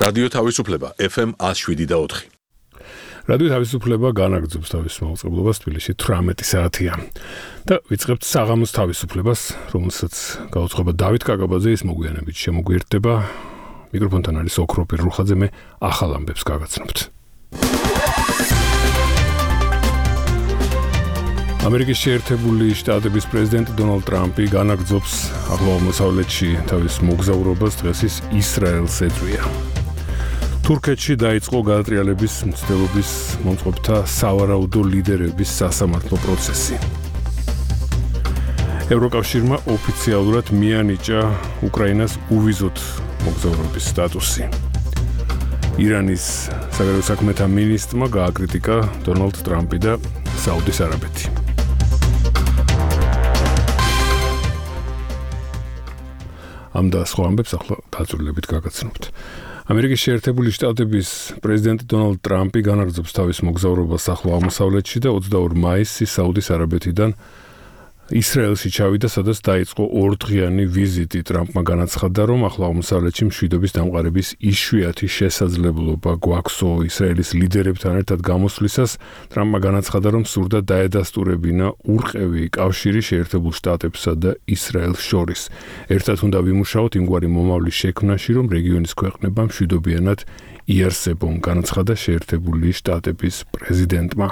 რადიო თავისუფლება FM 107.4. რადიო თავისუფლება განაგრძობს თავის მაუწყებლობას თბილისში 18 საათია. და ვიწყებთ საღამოს თავისუფლებას, რომელსაც გაუძღვება დავით კაკაბაძე, ის მოგვიანებით შემოგვიერთდება. მიკროფონთან არის ოქრო პირრუხაძე, მე ახალ ამბებს გაგაცნობთ. ამერიკის შეერთებული შტატების პრეზიდენტი დონალდ ტრამპი განაგრძობს აღმოსავლეთში თავის მოგზაურობას, დღეს ის ისრაელს ეწვია. თურქეთში დაიწყო გადატრიალების მცდელობის მომწყობთა სავარაუდო ლიდერების სასამართლო პროცესი. ევროკავშირმა ოფიციალურად მიანიჭა უკრაინას უვიზოთ მოგზაურობის სტატუსი. ირანის საგარეო საქმეთა მინისტრმა გააკრიტიკა დონალდ ტრამპი და საუდის არაბეთი. ამ და სხვა ამბებს ახლა დაწვრილებით გაგაცნობთ. ამერიკის შეერთებული შტატების პრეზიდენტი დონალდ ტრამპი განაგრძობს თავის მოგზაურობას ახლო აღმოსავლეთში და 22 მაისს საუდის არაბეთიდან ისრაელში ჩავიდა, სადაც დაიწყო ორდღიანი ვიზიტი. ტრამპმა განაცხადა, რომ ახლო აღმოსავლეთში მშვიდობის დამყარების იშვიათი შესაძლებლობა გვაქვსო ისრაელის ლიდერებთან ერთად გამოსვლისას. ტრამპმა განაცხადა, რომ სურდა დაედასტურებინა ურყევი კავშირი შეერთებულ შტატებსა და ისრაელს შორის. ერთად უნდა ვიმუშაოთ იმგვარი მომავლის შექმნაში, რომ რეგიონის ქვეყნებმა მშვიდობიანად იარსებონ, განაცხადა შეერთებული შტატების პრეზიდენტმა.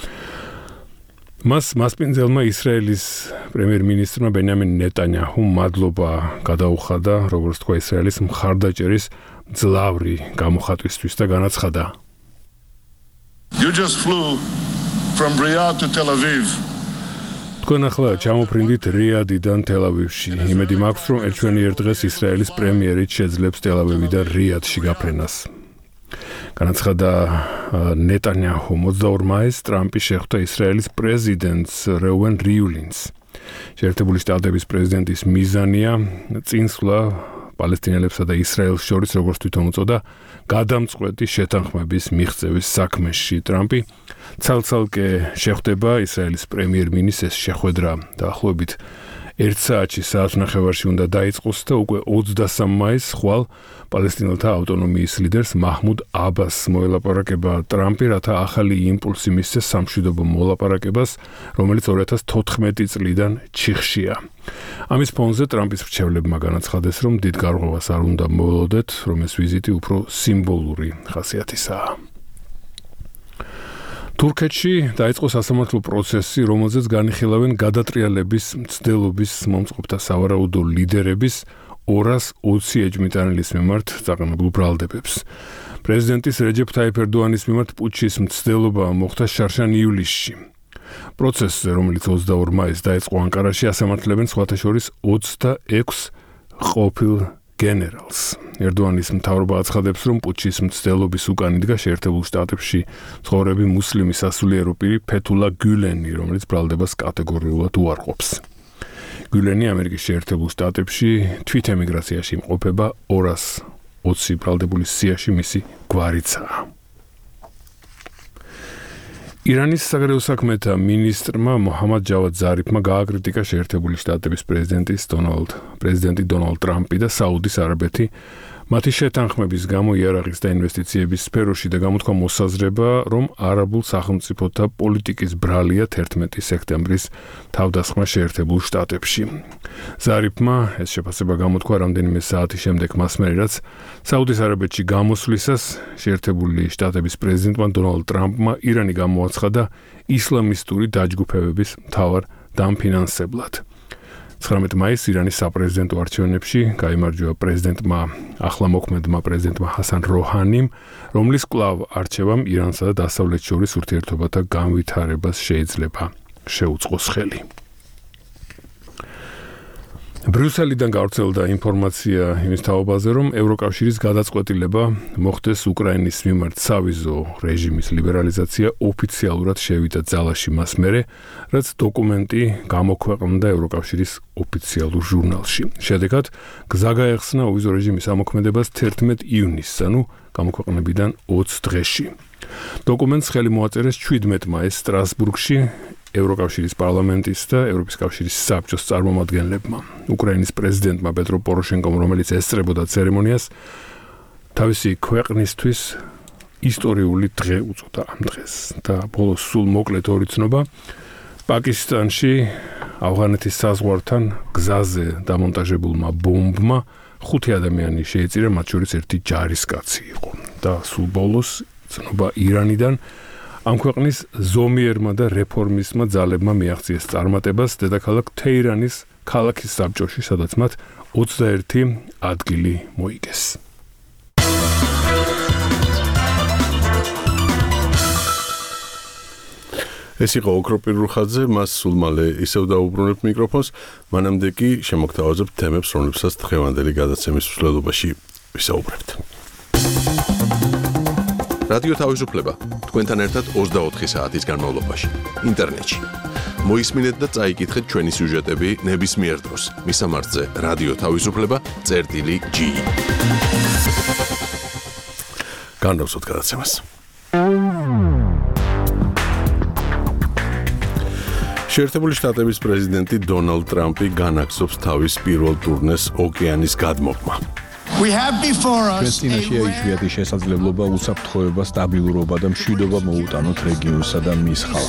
მას მასპინძელმა ისრაელის პრემიერ-მინისტრმა ბენიამინ ნეტანიაჰუმ მადლობა გადაუხადა, როგორც თქვა, ისრაელის მხარდაჭერის მძლავრი გამოხატვისთვის და განაცხადა. You just flew from Riyadh to Tel Aviv. თქვენ ახლა ჩამოფრინდით რიადიდან თელ-ავივში. იმედი მაქვს, რომ ერთვენიერ დღეს ისრაელის პრემიერით შეძლებს თელ-ავივიდან რიადში გაფრენას. განაცხადა ნეტანიაჰუმ 22 მაისს ტრამპი შეხვდა ისრაელის პრეზიდენტს რეუენ რივლინს. შეერთებული შტატების პრეზიდენტის მიზანია წინსვლა პალესტინელებსა და ისრაელს შორის, როგორც თვითონ უწოდა, გადამწყვეტი შეთანხმების მიღწევის საქმეში. ტრამპი ცალ-ცალკე შეხვდება ისრაელის პრემიერ-მინისტრს, შეხვედრა დაახლოებით 1 საათში საათნახევარში უნდა დაიწყოს და უკვე 23 მაისს ხვალ პალესტინელთა ავტონომიის ლიდერს მაჰმუდ აბასს მოელაპარაკება ტრამპი, რათა ახალი იმპულსი მისცეს სამშვიდობო მოლაპარაკებას, რომელიც 2014 წლიდან ჩიხშია. ამის ფონზე ტრამპის მრჩევლებმა განაცხადეს, რომ დიდ გარღვევას არ უნდა მოველოდეთ, რომ ეს ვიზიტი უფრო სიმბოლური ხასიათისაა. თურქეთში დაიწყო სასამართლო პროცესი, რომელზეც განიხილავენ გადატრიალების მცდელობის მომწყობთა სავარაუდო ლიდერების 220 ეჭვმიტანილის მიმართ წაყენებულ ბრალდებებს. პრეზიდენტის რეჯეფ თაიფ ერდოანის მიმართ პუტჩის მცდელობა მოხდა შარშან ივლისში. პროცესზე, რომელიც 22 მაისს დაიწყო ანკარაში, ასამართლებენ სხვათა შორის 26 ყოფილ გენერალს. ერდოანის მთავრობა აცხადებს, რომ პუტჩის მცდელობის უკან იდგა შეერთებულ შტატებში ცხოვრები მუსლიმი სასულიერო პირი ფეთულა გულენი, რომელიც ბრალდებას კატეგორიულად უარყოფს. გულენი ამერიკის შეერთებულ შტატებში თვითემიგრაციაში იმყოფება 220 ბრალდებულის სიაში მისი გვარიცაა. ირანის საგარეო საქმეთა მინისტრმა მოჰამად ჯავად ზარიფმა გააკრიტიკა შეერთებული შტატების პრეზიდენტი დონალდ ტრამპი და საუდის არაბეთი მათი შეთანხმების გამო იარაღის და ინვესტიციების სფეროში და გამოთქვა მოსაზრება, რომ არაბულ სახელმწიფოთა პოლიტიკის ბრალია 11 სექტემბრის თავდასხმა შეერთებულ შტატებში. ზარიფმა ეს შეფასება გამოთქვა რამდენიმე საათის შემდეგ მას მერე, რაც საუდის არაბეთში გამოსვლისას შეერთებული შტატების პრეზიდენტმა დონალდ ტრამპმა ირანი გამოაცხადა ისლამისტური დაჯგუფებების მთავარ დამფინანსებლად. 19 მაისს ირანის საპრეზიდენტო არჩევნებში გაიმარჯვა პრეზიდენტმა ახლამოქმედმა პრეზიდენტმა ჰასან როჰანიმ, რომლის კვლავ არჩევამ ირანსა და დასავლეთს შორის ურთიერთობათა განვითარებას შეიძლება შეუწყოს ხელი. ბრიუსელიდან გავრცელდა ინფორმაცია იმის თაობაზე, რომ ევროკავშირის გადაწყვეტილება მოხდეს უკრაინის მიმართ სავიზო რეჟიმის ლიბერალიზაცია ოფიციალურად შევიდა ძალაში მას მერე, რაც დოკუმენტი გამოქვეყნდა ევროკავშირის ოფიციალურ ჟურნალში. შედეგად გზა გაეხსნა უვიზო რეჟიმის ამოქმედებას 11 ივნისს, ანუ გამოქვეყნებიდან 20 დღეში. დოკუმენტს ხელი მოაწერეს 17 მაისს სტრასბურგში ევროკავშირის პარლამენტის და ევროპის კავშირის საბჭოს წარმომადგენლებმა. უკრაინის პრეზიდენტმა პეტრო პოროშენკომ, რომელიც ესწრებოდა ცერემონიას, თავისი ქვეყნისთვის ისტორიული დღე უწოდა ამ დღეს და ბოლოს სულ მოკლედ ორი ცნობა პაკისტანში ავღანეთის საზღვართან გზაზე დამონტაჟებულმა ბომბმა 5 ადამიანი შეეწირა, მათ შორის ერთი ჯარისკაცი იყო და სულ ბოლოს ცნობა ირანიდან ამ ქვეყნის ზომიერმა და რეფორმისტმა ძალებმა მიაღწიეს წარმატებას დედაქალაქ თეირანის ქალაქის საბჭოში, სადაც მათ 21 ადგილი მოიგეს. ეს იყო ოქროპირ რუხაძე, მას სულ მალე ისევ დაუბრუნებ მიკროფონს, მანამდე კი შემოგთავაზებთ თემებს, რომლებსაც დღევანდელი გადაცემის მსვლელობაში ვისაუბრებთ. რადიო თავისუფლება თქვენთან ერთად 24 საათის განმავლობაში ინტერნეტში. მოისმინეთ და წაიკითხეთ ჩვენი სიუჟეტები ნებისმიერ დროს. მისამართზე რადიო თავისუფლება.gi. განვსვათ გადაცემას. შეერთებული შტატების პრეზიდენტი დონალდ ტრამპი განაგზობს თავის პირველ ტურნეს ოკეანის გადმოგმა. ჩვენს წინაშეა იშვიათი შესაძლებლობა უსაფრთხოება, სტაბილურობა და მშვიდობა მოუტანოთ რეგიონსა და მის ხალხს.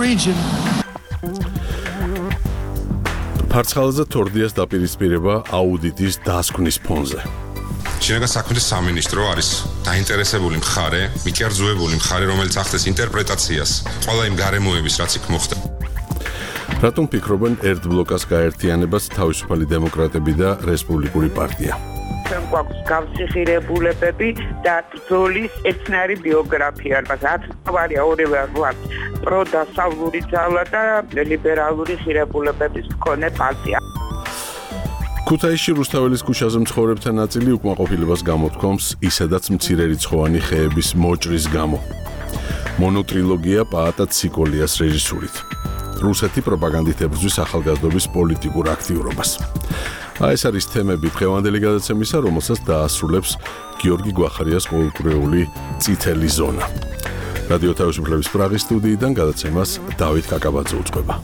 ფარცხალაძე თორდიას დაპირისპირება აუდიტის დასკვნის ფონზე. შინაგან საქმეთა სამინისტრო არის დაინტერესებული მხარე, მიკერძოებული მხარე, რომელიც ახდენს ინტერპრეტაციას ყველა იმ გარემოების, რაც იქ მოხდა. რატომ ფიქრობენ ერთ ბლოკას გაერთიანებას თავისუფალი დემოკრატები და რესპუბლიკური პარტია? გვაქვს გავსიხირებულებები და ბრძოლის ეცნარი ბიოგრაფია. ათვარია ორივე გვაქვს პროდასავლური ძალა და ლიბერალური ხირებულებების მქონე პარტია. ქუთაისში რუსთაველის ქუჩაზე მცხოვრებთა ნაწილი უკმაყოფილებას გამოთქვამს ისედაც მცირერიცხოვანი ხეების მოჭრის გამო. მონოტრილოგია პაატა ციკოლიას რეჟისურით. რუსეთი პროპაგანდით ებრძვის ახალგაზრდობის პოლიტიკურ აქტიურობას. ეს არის თემები დღევანდელი გადაცემისა, რომელსაც დაასრულებს გიორგი გვახარიას ყოველკვირეული წითელი ზონა. რადიო თავისუფლების პრაღის სტუდიიდან გადაცემას დავით კაკაბაძე უწყება.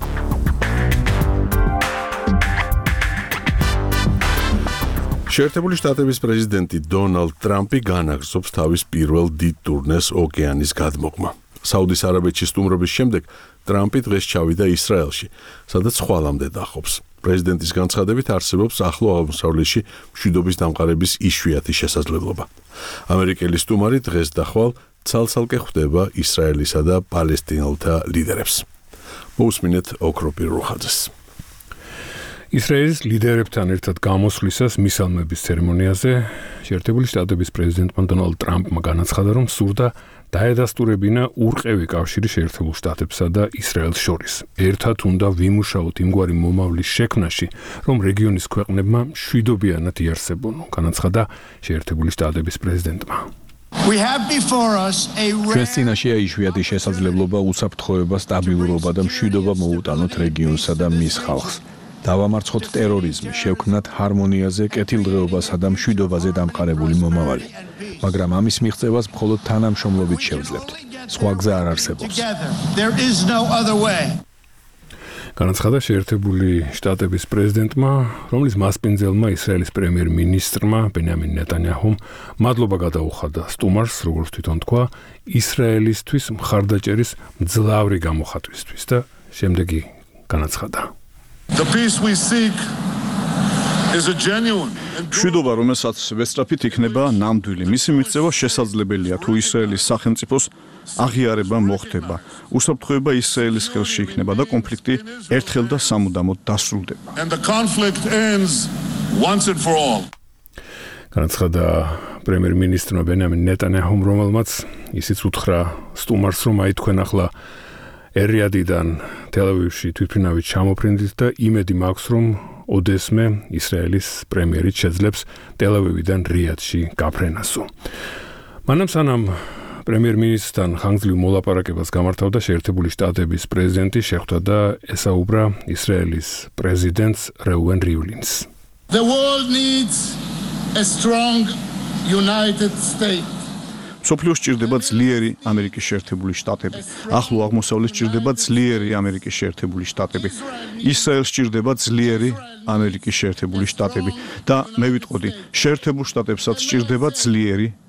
შეერთებული შტატების პრეზიდენტი დონალდ ტრამპი განაგზობს თავის პირველ დიდ ტურნეს ოკეანის გადმოგმა. საუდის არაბეთში სტუმრობის შემდეგ ტრამპი დღეს ჩავიდა ისრაელში, სადაც ხვალამდე დახობს. პრეზიდენტის განცხადებით არსებობს ახლო აღმოსავლეთში მშვიდობის დამყარების იშვიათი შესაძლებლობა. ამერიკელი სტუმარი დღეს და ხვალ ცალ-ცალკე ხვდება ისრაელისა და პალესტინელთა ლიდერებს. მოусმინეთ ოქროპირ რუხაძეს. ისრაელის ლიდერებთან ერთად გამოსვლისას მისალმების ცერემონიაზე შეერთებული შტატების პრეზიდენტმა დონალდ ტრამპმა განაცხადა, რომ სურდა დაედასტურებინა ურყევი კავშირი შეერთებულ შტატებსა და ისრაელს შორის. ერთად უნდა ვიმუშაოთ იმგვარი მომავლის შექმნაში, რომ რეგიონის ქვეყნებმა მშვიდობიანად იარსებონ, განაცხადა შეერთებული შტატების პრეზიდენტმა. ჩვენს წინაშეა იშვიათი შესაძლებლობა უსაფრთხოება, სტაბილურობა და მშვიდობა მოუტანოთ რეგიონსა და მის ხალხს. დავამარცხოთ ტერორიზმი, შევქმნათ ჰარმონიაზე, კეთილდღეობასა და მშვიდობაზე დამყარებული მომავალი. მაგრამ ამის მიღწევას მხოლოდ თანამშრომლობით შევძლებთ. სხვა გზა არ არსებობს. განაცხადა შეერთებული შტატების პრეზიდენტმა, რომლის მასპინძელმა ისრაელის პრემიერ-მინისტრმა ბენიამინ ნეტანიაჰუმ მადლობა გადაუხადა სტუმარს, როგორც თვითონ თქვა, ისრაელისთვის მხარდაჭერის მძლავრი გამოხატვისთვის და შემდეგი განაცხადა. The peace we seek is a genuine. მშვიდობა, რომელსაც ვესწრაფით იქნება ნამდვილი. მისი მიღწევა შესაძლებელია თუ ისრაელის სახელმწიფოს აღიარება მოხდება. უსაფრთხოება ისრაელის ხელში იქნება და კონფლიქტი ერთხელ და სამუდამოდ დასრულდება. And the conflict ends once and for all. განაცხადა პრემიერ-მინისტრმა ბენიამინ ნეტანიაჰუმ, რომელმაც ისიც უთხრა სტუმარს, რომ აი თქვენ ახლა ერიადიდან თელ-ავივში თვითმფრინავით ჩამოფრინდით და იმედი მაქვს, რომ ოდესმე ისრაელის პრემიერით შეძლებს თელ-ავივიდან რიადში გაფრენასო. მანამ სანამ პრემიერ-მინისტრთან ხანგრძლივ მოლაპარაკებას გამართავდა შეერთებული შტატების პრეზიდენტი, შეხვდა და ესაუბრა ისრაელის პრეზიდენტს რეუენ რივლინს. The world needs a strong United States. სოფლიოს სჭირდება ძლიერი ამერიკის შეერთებული შტატები. ახლო აღმოსავლეთს სჭირდება ძლიერი ამერიკის შეერთებული შტატები. ისრაელს სჭირდება ძლიერი ამერიკის შეერთებული შტატები და მე ვიტყოდი, შეერთებულ შტატებსაც სჭირდება ძლიერი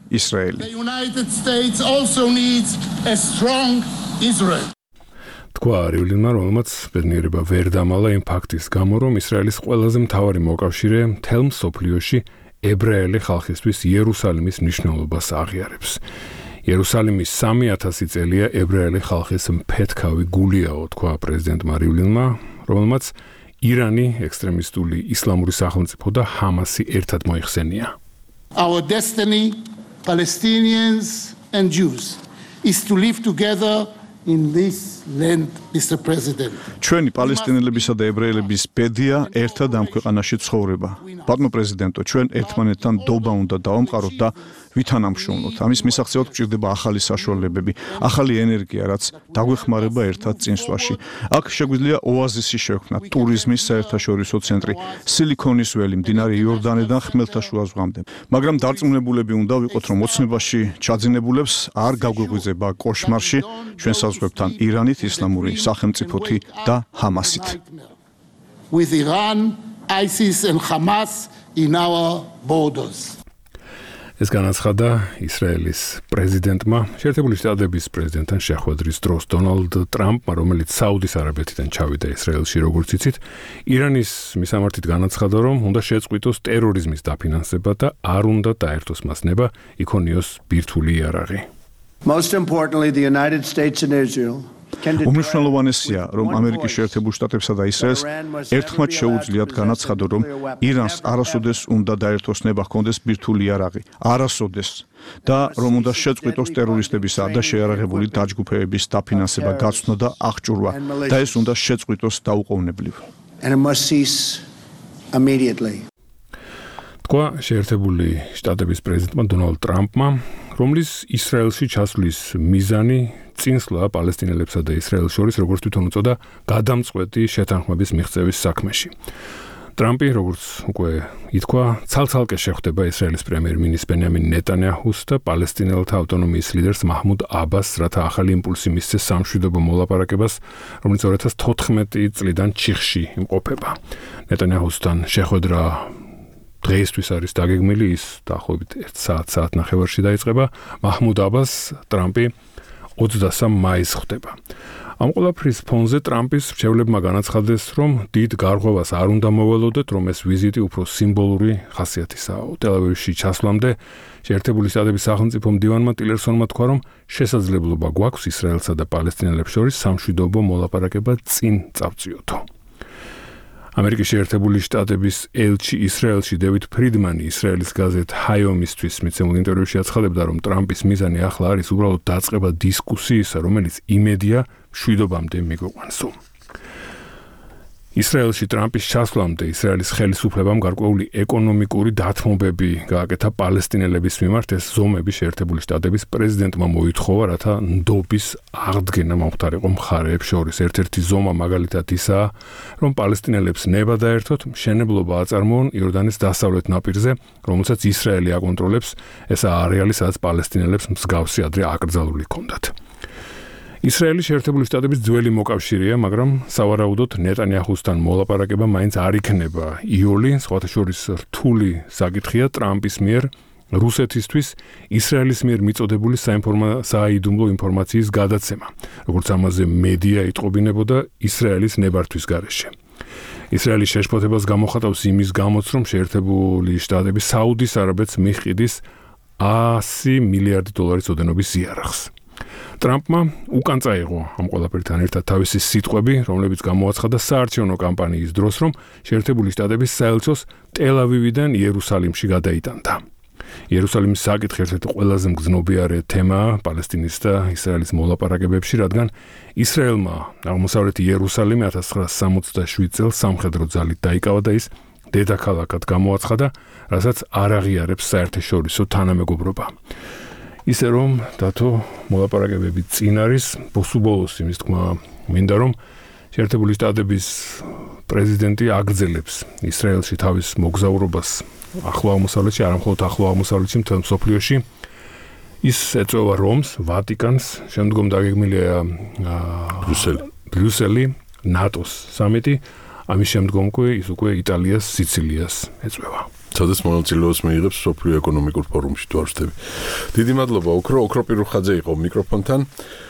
ისრაელი. The United States also needs a strong Israel. თქვა რივლინმა, რომელმაც ბედნიერება ვერ დამალა იმ ფაქტის გამო, რომ ისრაელის ყველაზე მთავარი მოკავშირე მთელ მსოფლიოში ებრაელი ხალხისთვის იერუსალიმის მნიშვნელობას აღიარებს. იერუსალიმის 3000 წელია ებრაელი ხალხის მფეთქავი გულიაო, თქვა პრეზიდენტმა რივლინმა, რომელმაც ირანი, ექსტრემისტული ისლამური სახელმწიფო და ჰამასი ერთად მოიხსენია. Our destiny, Palestinians and Jews, is to live together in this land, Mr. President. ჩვენი პალესტინელებისა და ებრაელების ბედია ერთად ამ ქვეყანაში ცხოვრება. ბატონო პრეზიდენტო, ჩვენ ერთმანეთთან დობა უნდა დავამყაროთ და ვითანამშრომლოთ. ამის მისაღწევად გვჭირდება ახალი საშუალებები, ახალი ენერგია, რაც დაგვეხმარება ერთად წინსვლაში. აქ შეგვიძლია ოაზისი შევქმნათ, ტურიზმის საერთაშორისო ცენტრი, სილიქონის ველი, მდინარე იორდანიდან ხმელთაშუა ზღვამდე. მაგრამ დარწმუნებულები უნდა ვიყოთ, რომ ოცნებაში ჩაძინებულებს არ გაგვეღვიძება კოშმარში ჩვენ საზღვრებთან ირანით, ისლამური სახელმწიფოთი და ჰამასით. With Iran, ISIS and Hamas in our borders. ეს განაცხადა ისრაელის პრეზიდენტმა შეერთებული შტატების პრეზიდენტთან შეხვედრის დროს დონალდ ტრამპმა, რომელიც საუდის არაბეთიდან ჩავიდა ისრაელში, როგორც იცით, ირანის მისამართით განაცხადა, რომ უნდა შეწყვიტოს ტერორიზმის დაფინანსება და არ უნდა დაერთოს მას ნება იქონიოს ბირთვული იარაღი. Most importantly, the United States and Israel უმნიშვნელოვანესია, რომ ამერიკის შეერთებულ შტატებსა და ისრაელს ერთხმად შეუძლიათ განაცხადონ, რომ ირანს არასოდეს უნდა დაერთოს ნება ჰქონდეს ბირთვული იარაღი, არასოდეს და რომ უნდა შეწყვიტოს ტერორისტებისა და შეიარაღებული დაჯგუფებების დაფინანსება, გაცვლა და აღჭურვა და ეს უნდა შეწყვიტოს დაუყოვნებლივ. and it must cease immediately. თქვა შეერთებული შტატების პრეზიდენტმა დონალდ ტრამპმა, რომლის ისრაელში ჩასვლის მიზანი წინსვლა პალესტინელებსა და ისრაელს შორის, როგორც თვითონ უწოდა, გადამწყვეტი შეთანხმების მიღწევის საქმეში. ტრამპი, როგორც უკვე ითქვა, ცალ-ცალკე შეხვდება ისრაელის პრემიერ-მინისტრ ბენიამინ ნეტანიაჰუს და პალესტინელთა ავტონომიის ლიდერს მაჰმუდ აბასს, რათა ახალი იმპულსი მისცეს სამშვიდობო მოლაპარაკებას, რომელიც 2014 წლიდან ჩიხში იმყოფება. ნეტანიაჰუსთან შეხვედრა დღეისთვის არის დაგეგმილი, ის დაახლოებით 1 საათნახევარში დაიწყება. მაჰმუდ აბას ტრამპი 23 მაისს ხვდება. ამ ყველაფრის ფონზე ტრამპის მრჩევლებმა განაცხადეს, რომ დიდ გარღვევას არ უნდა მოველოდეთ, რომ ეს ვიზიტი უფრო სიმბოლური ხასიათისაა. ტელ-ავივში ჩასვლამდე შეერთებული შტატების სახელმწიფო მდივანმა ტილერსონმა თქვა, რომ შესაძლებლობა გვაქვს ისრაელსა და პალესტინელებს შორის სამშვიდობო მოლაპარაკება წინ წავწიოთო. ამერიკის შეერთებული შტატების ელჩი ისრაელში დევიდ ფრიდმანი ისრაელის გაზეთ ჰაიომისთვის მიცემულ ინტერვიუში აცხადებდა, რომ ტრამპის მიზანი ახლა არის უბრალოდ დაწყება დისკუსიისა, რომელიც იმედია მშვიდობამდე მიგვიყვანსო. ისრაელში ტრამპის ჩასვლამდე ისრაელის ხელისუფლებამ გარკვეული ეკონომიკური დათმობები გააკეთა პალესტინელების მიმართ. ეს ზომები შეერთებული შტატების პრეზიდენტმა მოითხოვა, რათა ნდობის აღდგენა მომხდარიყო მხარეებს შორის. ერთ-ერთი ზომა მაგალითად ისაა, რომ პალესტინელებს ნება დაერთოთ მშენებლობა აწარმოონ იორდანის დასავლეთ ნაპირზე, რომელსაც ისრაელი აკონტროლებს. ეს არეალი, სადაც პალესტინელებს მსგავსი ადრე აკრძალული ჰქონდათ. ისრაელი შეერთებული შტატების ძველი მოკავშირეა, მაგრამ სავარაუდოდ ნეტანიაჰუსთან მოლაპარაკება მაინც არ იქნება იოლი, სხვათა შორის რთული საკითხია ტრამპის მიერ რუსეთისთვის ისრაელის მიერ მიწოდებული საიდუმლო ინფორმაციის გადაცემა, როგორც ამაზე მედია იტყობინებოდა ისრაელის ნებართვის გარეშე. ისრაელის შეშფოთებას გამოხატავს იმის გამოც, რომ შეერთებული შტატები საუდის არაბეთს მიჰყიდის $100 მილიარდი ოდენობის ზიარახს. ტრამპმა უკან წაიღო ამ ყველაფერთან ერთად თავისი სიტყვები, რომლებიც გამოაცხადა საარჩევნო კამპანიის დროს, რომ შეერთებული შტატების საელჩოს ტელ-ავივიდან იერუსალიმში გადაიტანდა. იერუსალიმის საკითხი ერთ-ერთი ყველაზე მგრძნობიარე თემაა პალესტინის და ისრაელის მოლაპარაკებებში, რადგან ისრაელმა აღმოსავლეთი იერუსალიმი 1967 წელს სამხედრო ძალით დაიკავა და ის დედაქალაქად გამოაცხადა, რასაც არ აღიარებს საერთაშორისო თანამეგობრობა. ისე რომ დათო მოლაპარაკებები წინ არის, ბოლოს იმის თქმა მინდა, რომ შეერთებული შტატების პრეზიდენტი აგრძელებს ისრაელში თავის მოგზაურობას ახლო აღმოსავლეთში, არა მხოლოდ ახლო აღმოსავლეთში, მთელ მსოფლიოში. ის ეწევა რომს, ვატიკანს, შემდგომ დაგეგმილია ბრიუსელი, ნატოს სამიტი, ამის შემდგომ კი ის უკვე იტალიას, სიცილიას ეწევა. სადაც მონაწილეობას მიიღებს სოფლიო ეკონომიკურ ფორუმში თუ არ ვშთები. დიდი მადლობა ოქრო პირუხაძე იყო მიკროფონთან.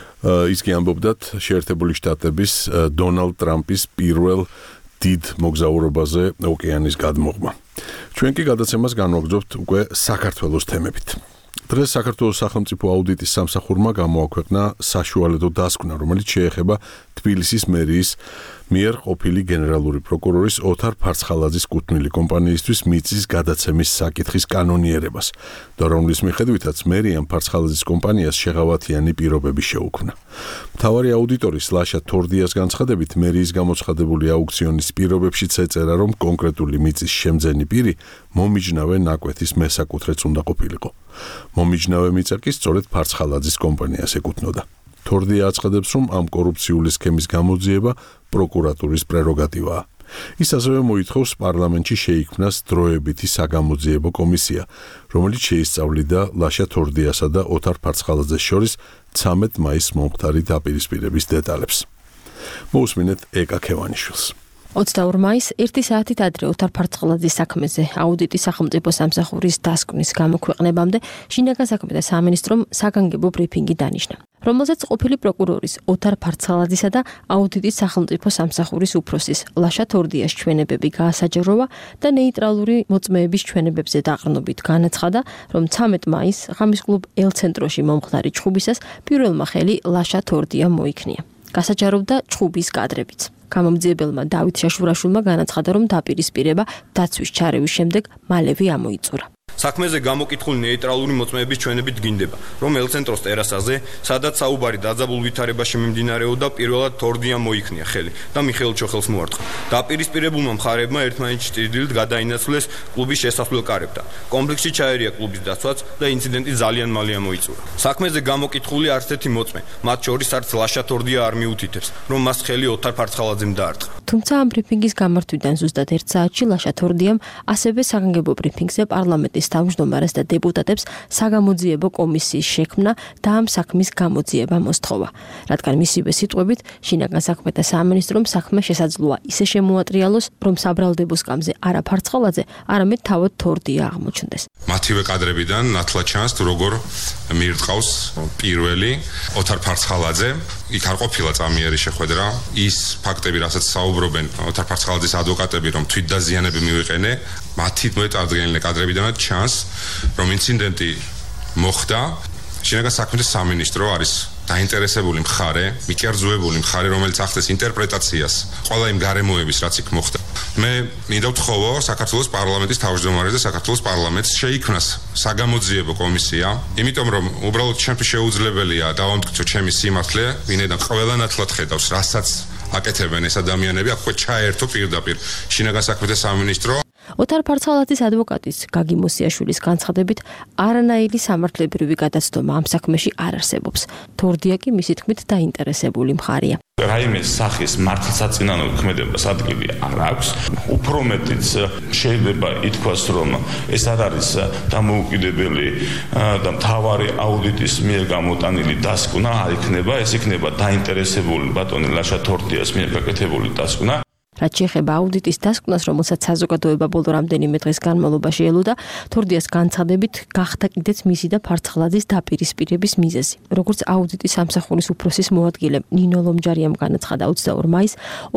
ის კი ამბობდათ შეერთებული შტატების დონალდ ტრამპის პირველ დიდ მოგზაურობაზე ოკეანის გადმოღმა. ჩვენ კი გადაცემას განვაგრძობთ უკვე საქართველოს თემებით. დღეს საქართველოს სახელმწიფო აუდიტის სამსახურმა გამოაქვეყნა საშუალედო დასკვნა, რომელიც შეეხება თბილისის მერიის მიერ ყოფილი გენერალური პროკურორის ოთარ ფარცხალაძის კუთვნილი კომპანიისთვის მიწის გადაცემის საკითხის კანონიერებას და რომლის მიხედვითაც მერიამ ფარცხალაძის კომპანიას შეღავათიანი პირობები შეუქმნა. მთავარი აუდიტორის ლაშა თორდიას განცხადებით, მერიის გამოცხადებული აუქციონის პირობებშიც ეწერა, რომ კონკრეტული მიწის შემძენი პირი მომიჯნავე ნაკვეთის მესაკუთრეც უნდა ყოფილიყო. მომიჯნავე მიწა კი სწორედ ფარცხალაძის კომპანიას ეკუთვნოდა. თორდია აცხადებს, რომ ამ კორუფციული სქემის გამოძიება პროკურატურის პრეროგატივაა. ის ასევე მოითხოვს პარლამენტში შეიქმნას დროებითი საგამოძიებო კომისია, რომელიც შეისწავლიდა ლაშა თორდიასა და ოთარ ფარცხალაძეს შორის 13 მაისს მომხდარი დაპირისპირების დეტალებს. მოусმინეთ ეკა ქევანიშვილს. 22 მაისს 1 საათით ადრე ოთარ ფარცხალაძის საქმეზე აუდიტის სახელმწიფო სამსახურის დასკვნის გამოქვეყნებამდე შინაგან საქმეთა სამინისტრომ საგანგებო ბრიფინგი დანიშნა, რომელზეც ყოფილი პროკურორის ოთარ ფარცხალაძისა და აუდიტის სახელმწიფო სამსახურის უფროსის ლაშა თორდიას ჩვენებები გაასაჯაროვა და ნეიტრალური მოწმეების ჩვენებებზე დაყრდნობით განაცხადა, რომ 13 მაისს ღამის კლუბ ელ-ცენტროში მომხდარი ჩხუბისას პირველმა ხელი ლაშა თორდია მოიქნია. გასაჯაროვდა ჩხუბის კადრებიც. გამომძიებელმა დავით შაშურაშვილმა განაცხადა, რომ დაპირისპირება დაცვის ჩარევის შემდეგ მალევე ამოიწურა. საქმეზე გამოკითხული ნეიტრალური მოწმეების ჩვენებით დგინდება, რომ ელ-ცენტროს ტერასაზე, სადაც საუბარი დაძაბულ ვითარებაში მიმდინარეობდა, პირველად თორდიამ მოიქნია ხელი და მიხეილ ჩოხელს მოარტყა. დაპირისპირებულმა მხარეებმა ერთმანეთში ჭრიდილით გადაინაცვლეს კლუბის შესასვლელ კარებთან. კომპლექსში ჩაერია კლუბის დაცვაც და ინციდენტი ძალიან მალე ამოიწურა. საქმეზე გამოკითხული არც ერთი მოწმე, მათ შორის არც ლაშა თორდია არ მიუთითებს, რომ მას ხელი ოთარ ფარცხალაძემ დაარტყა. თუმცა ამ ბრიფინგის გამართვიდან ზუსტად 1 საათში ლაშა თორდიამ ასევე საგანგებო ბრიფინგზე პარლამენტის თავმჯდომარეს და დეპუტატებს საგამოძიებო კომისიის შექმნა და ამ საქმის გამოძიება მოსთხოვა. რადგან მისივე სიტყვებით, შინაგან საქმეთა სამინისტრომ საქმე შესაძლოა ისე შემოატრიალოს, რომ საბრალდებო სკამზე არა ფარცხალაძე, არამედ თავად თორდია აღმოჩნდეს. მათივე კადრებიდან ნათლად ჩანს, თუ როგორ მიირთყავს პირველი ოთარ ფარცხალაძე. იქ არ ყოფილა წამიერი შეხვედრა. ის ფაქტები, რასაც საუბრობენ ოთარ ფარცხალაძის ადვოკატები, რომ თვითდაზიანები მივიყენე, მათი მოწარდგენილი კადრებიდანაც ჩანს, რომ ინციდენტი მოხდა. შინაგან საქმეთა სამინისტრო არის დაინტერესებული მხარე, მიკერძოებული მხარე, რომელიც ახდენს ინტერპრეტაციას ყველა იმ გარემოების, რაც იქ მოხდა. მე მინდა ვთხოვო საქართველოს პარლამენტის თავმჯდომარეს და საქართველოს პარლამენტს შეიქმნას საგამოძიებო კომისია, იმიტომ რომ უბრალოდ ჩემთვის შეუძლებელია დავამტკიცო ჩემი სიმართლე, ვინაიდან ყველა ნათლად ხედავს, რასაც აკეთებენ ეს ადამიანები, აქვე ჩაერთო პირდაპირ შინაგან საქმეთა სამინისტრო. ოთარ ფარცხალაძის ადვოკატის გაგი მოსიაშვილის განცხადებით, არანაირი სამართლებრივი გადაცდომა ამ საქმეში არ არსებობს. თორდია კი მისი თქმით დაინტერესებული მხარეა. რაიმე სახის მართლსაწინააღმდეგო ქმედებას ადგილი არ აქვს. უფრო მეტიც შეიძლება ითქვას, რომ ეს არ არის დამოუკიდებელი და მთავარი აუდიტის მიერ გამოტანილი დასკვნა არ იქნება, ეს იქნება დაინტერესებული ბატონი ლაშა თორდიას მიერ გაკეთებული დასკვნა. რაც შეეხება აუდიტის დასკვნას, რომელსაც საზოგადოება ბოლო რამდენიმე დღის განმავლობაში ელოდა, თორდიას განცხადებით გახდა კიდეც მისი და ფარცხალაძის დაპირისპირების მიზეზი. როგორც აუდიტის სამსახურის უფროსის მოადგილე ნინო ლომჯარიამ განაცხადა 22 მაისს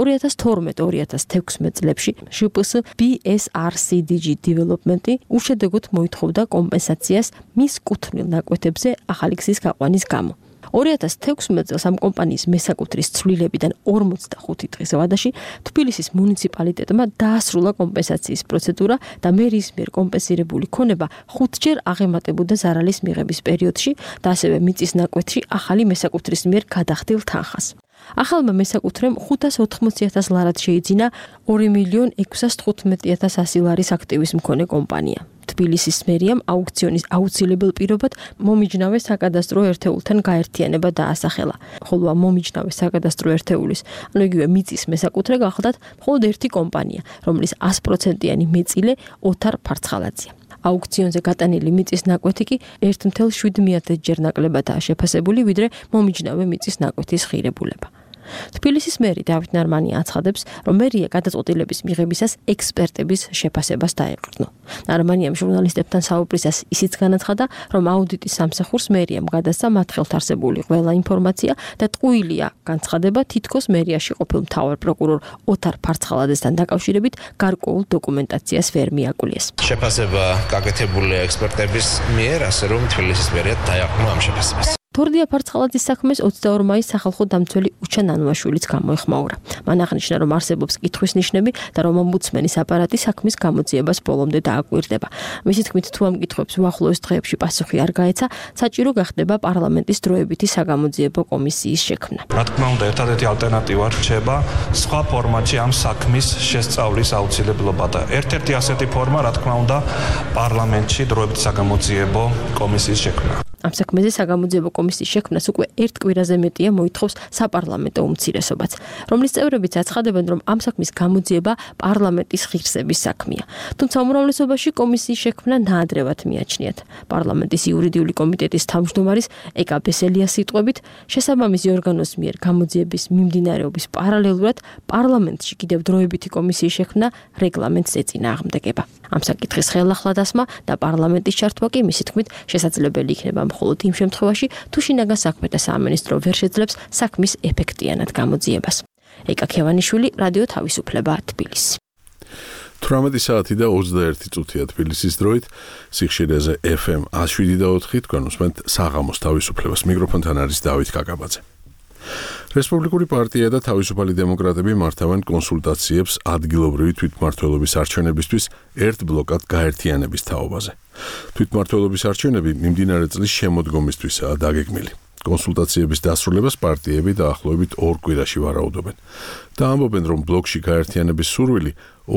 2012-2016 წლებში ჟპს BSRCDG Development უშედეგოდ მოითხოვდა კომპენსაციას მის კუთვნილ ნაკვეთებზე ახალი გზის გაყვანის გამო. 2016 წელს ამ კომპანიის მესაკუთრის ცვლილებიდან 45 დღის ვადაში თბილისის მუნიციპალიტეტმა დაასრულა კომპენსაციის პროცედურა და მერიის მიერ კომპენსირებული ქონება 5ჯერ აღემატებოდა ზარალის მიღების პერიოდში და ასევე მიწის ნაკვეთში ახალი მესაკუთრის მიერ გადახდილ თანხას. ახალმა მესაკუთრემ 580,000 ლარად შეიძინა 2,615,100 ლარის აქტივის მქონე კომპანია. თბილისის მერიამ აუქციონის აუცილებელ პირობად მომიჯნავე საკადასტრო ერთეულთან გაერთიანება დაასახელა. ხოლო ამ მომიჯნავე საკადასტრო ერთეულის, ანუ იგივე მიწის მესაკუთრე გახლდათ მხოლოდ ერთი კომპანია, რომლის 100%-იანი მეწილე ოთარ ფარცხალაძეა. აუქციონზე გატანილი მიწის ნაკვეთი კი 1,7 ჯერ ნაკლებადაა შეფასებული, ვიდრე მომიჯნავე მიწის ნაკვეთის ღირებულება. თბილისის მერი დავით ნარმანი აცხადებს, რომ მერია გადაწყვეტილების მიღებისას ექსპერტების შეფასებას დაეყრდნო. ნარმანიამ ჟურნალისტებთან საუბრისას ისიც განაცხადა, რომ აუდიტის სამსახურს მერიამ გადასცა მათ ხელთ არსებული ყველა ინფორმაცია და ტყუილია განცხადება თითქოს მერიაში ყოფილ მთავარ პროკურორ ოთარ ფარცხალაძესთან დაკავშირებით გარკვეულ დოკუმენტაციას ვერ მიაკულიეს. შეფასება გაკეთებულია ექსპერტების მიერ, ასე რომ თბილისის მერია დაეყრდნო ამ შეფასებას. თორდია ფარცხალაძის საქმეს 22 მაისს სახალხო დამცველი უჩან ანუაშვილიც გამოეხმაურა. მან აღნიშნა, რომ არსებობს კითხვის ნიშნები და რომ ომბუდსმენის აპარატი საქმის გამოძიებას ბოლომდე დააკვირდება. მისი თქმით, თუ ამ კითხვებს უახლოეს დღეებში პასუხი არ გაეცა, საჭირო გახდება პარლამენტის დროებითი საგამოძიებო კომისიის შექმნა. რა თქმა უნდა, ერთადერთი ალტერნატივა რჩება სხვა ფორმატში ამ საქმის შესწავლის აუცილებლობა და ერთ-ერთი ასეთი ფორმა, რა თქმა უნდა, პარლამენტში დროებითი საგამოძიებო კომისიის შექმნა. ამ საქმეზე საგამოძიებო კომისიის შექმნას უკვე ერთ კვირაზე მეტია მოითხოვს საპარლამენტო უმცირესობაც, რომლის წევრებიც აცხადებენ, რომ ამ საქმის გამოძიება პარლამენტის ღირსების საქმეა. თუმცა უმრავლესობაში კომისიის შექმნა ნაადრევად მიაჩნიათ. პარლამენტის იურიდიული კომიტეტის თავმჯდომარის ეკა ბესელიას სიტყვებით, შესაბამისი ორგანოს მიერ გამოძიების მიმდინარეობის პარალელურად პარლამენტში კიდევ დროებითი კომისიის შექმნა რეგლამენტს ეწინააღმდეგება. ამ საკითხის ხელახლა დასმა და პარლამენტის ჩართვა კი მისი თქმით შესაძლებელი იქნება მხოლოდ იმ შემთხვევაში, თუ შინაგან საქმეთა სამინისტრო ვერ შეძლებს საქმის ეფექტიანად გამოძიებას. ეკა ქევანიშვილი, რადიო თავისუფლება, თბილისი. 18 საათი და 21 წუთია თბილისის დროით, სიხშირეზე FM 107.4 თქვენ უსმენთ საღამოს თავისუფლებას. მიკროფონთან არის დავით კაკაბაძე. რესპუბლიკური პარტია და თავისუფალი დემოკრატები მართავენ კონსულტაციებს ადგილობრივი თვითმმართველობის არჩევნებისთვის ერთ ბლოკად გაერთიანების თაობაზე. თვითმმართველობის არჩევნები მიმდინარე წლის შემოდგომისთვისაა დაგეგმილი. კონსულტაციების დასრულებას პარტიები დაახლოებით 2 კვირაში ვარაუდობენ და ამბობენ, რომ ბლოკში გაერთიანების სურვილი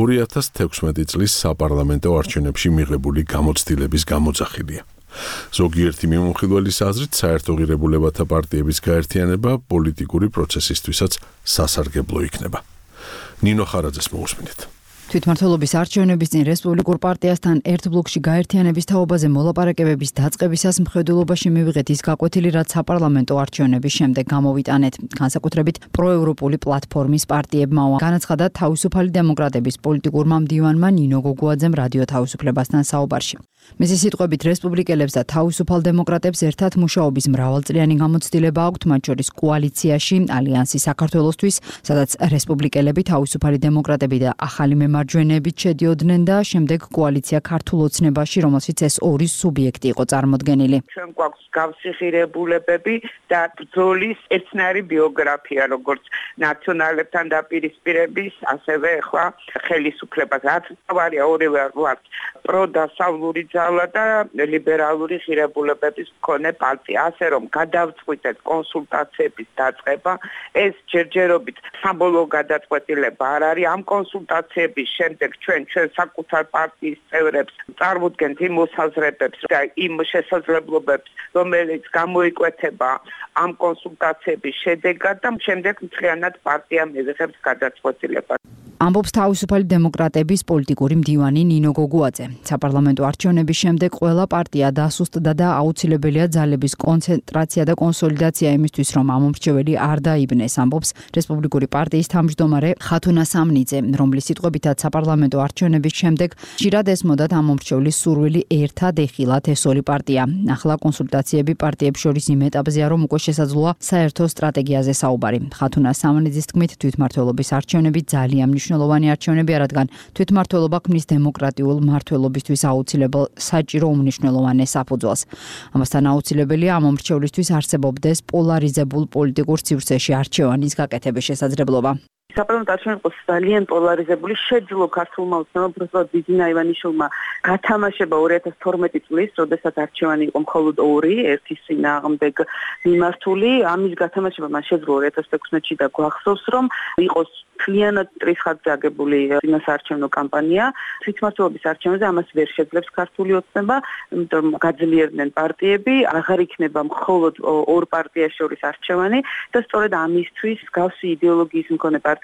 2016 წლის საპარლამენტო არჩევნებში მიღებული გამოცდილების გამოძახილია. ზოგიერთი მიმოხილველის აზრით, საერთო ღირებულებათა პარტიების გაერთიანება პოლიტიკური პროცესისთვისაც სასარგებლო იქნება. ნინო ხარაძეს მოусმინეთ. თვითმმართველობის არჩევნების წინ რესპუბლიკურ პარტიასთან ერთ ბლოკში გაერთიანების თაობაზე მოლაპარაკებების დაწყებისას მხედველობაში მივიღეთ ის გაკვეთილი, რაც საპარლამენტო არჩევნების შემდეგ გამოვიტანეთ. განსაკუთრებით პროევროპული პლატფორმის პარტიებმა განაცხადა თავისუფალი დემოკრატების პოლიტიკურმა მდივანმა ნინო გოგუაძემ რადიო თავისუფლებასთან საუბარში. მისი სიტყვებით, რესპუბლიკელებს და თავისუფალ დემოკრატებს ერთად მუშაობის მრავალწლიანი გამოცდილება აქვთ, მათ შორის კოალიციაში ალიანსი საქართველოსთვის, სადაც რესპუბლიკელები, თავისუფალი დემოკრატები და ახალი მარჯვენებით შედიოდნენ და შემდეგ კოალიცია ქართულ ოცნებაში, რომელშიც ეს ორი სუბიექტი იყო წარმოდგენილი. ჩვენ გვაქვს გავსიხირებულებები და ბრძოლის ერთნაირი ბიოგრაფია, როგორც ნაციონალებთან დაპირისპირების, ასევე ახლა ხელისუფლებას. რაც თავარია ორივე ვართ პროდასავლური ძალა და ლიბერალური ღირებულებების მქონე პარტია, ასე რომ გადავწყვიტეთ კონსულტაციების დაწყება, ეს ჯერჯერობით საბოლოო გადაწყვეტილება არ არის. ამ კონსულტაციების შემდეგ ჩვენ საკუთარ პარტიის წევრებს წარმოადგენთ იმ მოსაზრებებს და იმ შესაძლებლობებს, რომელიც გამოიკვეთება ამ კონსულტაციების შედეგად და შემდეგ მთლიანად პარტია მივიღებს გადაწყვეტილებას. ამბობს თავისუფალი დემოკრატების პოლიტიკური მდივანი ნინო გოგუაძე. საპარლამენტო არჩევნების შემდეგ ყველა პარტია დასუსტდა და აუცილებელია ძალების კონცენტრაცია და კონსოლიდაცია იმისთვის, რომ ამომრჩეველი არ დაიბნეს, ამბობს რესპუბლიკური პარტიის თავმჯდომარე ხათუნა სამნიძე, რომლის სიტყვებითაც საპარლამენტო არჩევნების შემდეგ ხშირად ესმოდათ ამომრჩევლის სურვილი ერთად ეხილათ ეს ორი პარტია. ახლა კონსულტაციები პარტიებს შორის იმ ეტაპზეა, რომ უკვე შესაძლოა საერთო სტრატეგიაზე საუბარი. ხათუნა სამნიძის თქმით, თვითმმართველობის არჩევნები ძალიან მნიშვნელოვანი არჩევნებია, რადგან თვითმმართველობა ქმნის დემოკრატიულ მმართველობისთვის აუცილებელ საჭირო უმნიშვნელოვანეს საფუძველს. ამასთან აუცილებელია ამომრჩევლისთვის არსებობდეს პოლარიზებულ პოლიტიკურ სივრცეში არჩევანის გაკეთების შესაძლებლობა. საპარლამენტო არჩევნები იყო ძალიან პოლარიზებული, შეძლო ქართულმა ოცნებამ უბრალოდ დიდი ნაივანიშვილმა გათამაშება 2012 წლის, როდესაც არჩევანი იყო მხოლოდ 2, ერთის წინააღმდეგ მიმართული. ამის გათამაშება მან შეძლო 2016-ში და გვახსოვს, რომ იყოს მთლიანად ტრიხადზე აგებული წინასაარჩევნო კამპანია. თვითმმართველობის არჩევნებზე ამას ვერ შეძლებს ქართული ოცნება, იმიტომ რომ გაძლიერდნენ პარტიები, აღარ იქნება მხოლოდ ორ პარტიას შორის არჩევანი და სწორედ ამისთვის გავსი იდეოლოგიის მქონე პარტიები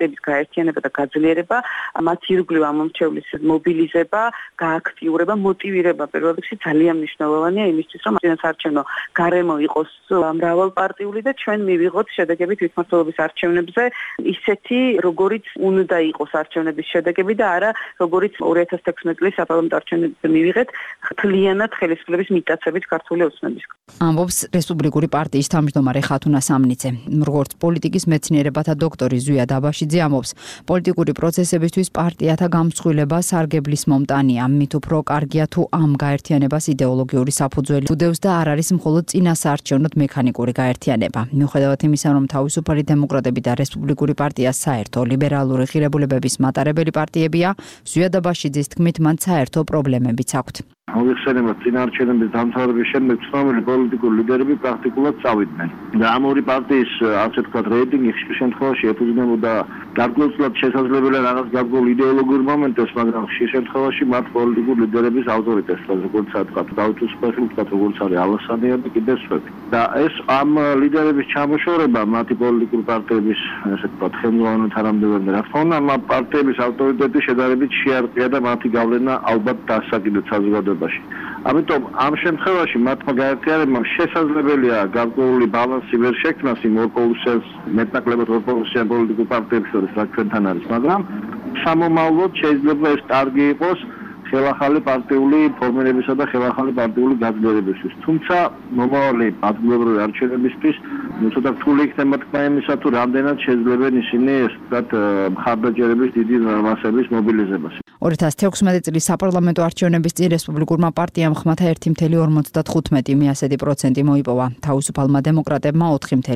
ფაქტების გაერთიანება და გაძლიერება, მათ ირგვლივ ამომრჩევლის მობილიზება, გააქტიურება, მოტივირება პირველ რიგში ძალიან მნიშვნელოვანია იმისთვის, რომ წინასაარჩევნო გარემო იყოს მრავალპარტიული და ჩვენ მივიღოთ შედეგები თვითმმართველობის არჩევნებზე ისეთი, როგორიც უნდა იყოს არჩევნების შედეგები და არა როგორიც 2016 წლის საპარლამენტო არჩევნებზე მივიღეთ მთლიანად ხელისუფლების მიტაცებით ქართული ოცნების. ამბობს რესპუბლიკური პარტიის თავმჯდომარე ხათუნა სამნიცე. როგორც პოლიტიკის მეცნიერებათა დოქტორი ზვია დაბაშიძე ამბობს, პოლიტიკური პროცესებისთვის პარტიათა გამსხვილება სარგებლის მომტანია. მით უფრო კარგია თუ ამ გაერთიანებას იდეოლოგიური საფუძველი უდევს და არ არის მხოლოდ წინასაარჩევნოდ მექანიკური გაერთიანება. მიუხედავად იმისა, რომ თავისუფალი დემოკრატები და რესპუბლიკური პარტია საერთო ლიბერალური ღირებულებების მატარებელი პარტიებია, ზვია დაბაშიძის თქმით, მან საერთო პრობლემებიც აქვთ. მოიხსენება წინაარჩევნების დამთავრების შემდეგ ცნობილი პოლიტიკური ლიდერები პრაქტიკულად წავიდნენ და ამ ორი პარტიის ასე ვთქვათ რეიტინგი ხშირ შემთხვევაში ეფუძნებოდა გარკვეულწილად შესაძლებელია რაღაც გარკვეულ იდეოლოგიურ მომენტებს, მაგრამ ხშირ შემთხვევაში მათ პოლიტიკური ლიდერების ავტორიტეტს, როგორც ვთქვათ, დავით უსπახველი, როგორც არის ალასანია და კიდევ სხვები. და ეს ამ ლიდერების ჩამოშორება მათი პოლიტიკური პარტიების ასე ვთქვათ ხელმძღვანელთა რამდენადმე რა თქმა უნდა, ამ პარტიების ავტორიტეტი შედარებით შეარყია და მათი გავლენა ალბათ დასაკიდეთ საზოგადოებაში. ამიტომ ამ შემთხვევაში მათმა გაერთიანებამ შესაძლებელია გარკვეული ბალანსი ვერ შექმნას იმ ორპოლუსიანს მეტნაკლებად ორპოლუსიან პოლიტიკურ პარტიებს შორის, რაც ჩვენთან არის, მაგრამ სამომავლოდ შეიძლება ეს კარგი იყოს ხელახალი პარტიული ფორმირებისა და ხელახალი პარტიული გაძლიერებისთვის. თუმცა მომავალი ადგილობრივი არჩევნებისთვის ცოტა რთული იქნება თქმა იმისა, თუ რამდენად შეძლებენ ისინი ეს ვთქვათ მხარდაჭერების დიდი მასების მობილიზებას. 2016 წლის საპარლამენტო არჩევნების წინ რესპუბლიკურმა პარტიამ ხმათა 1,55% მოიპოვა, თავისუფალმა დემოკრატებმა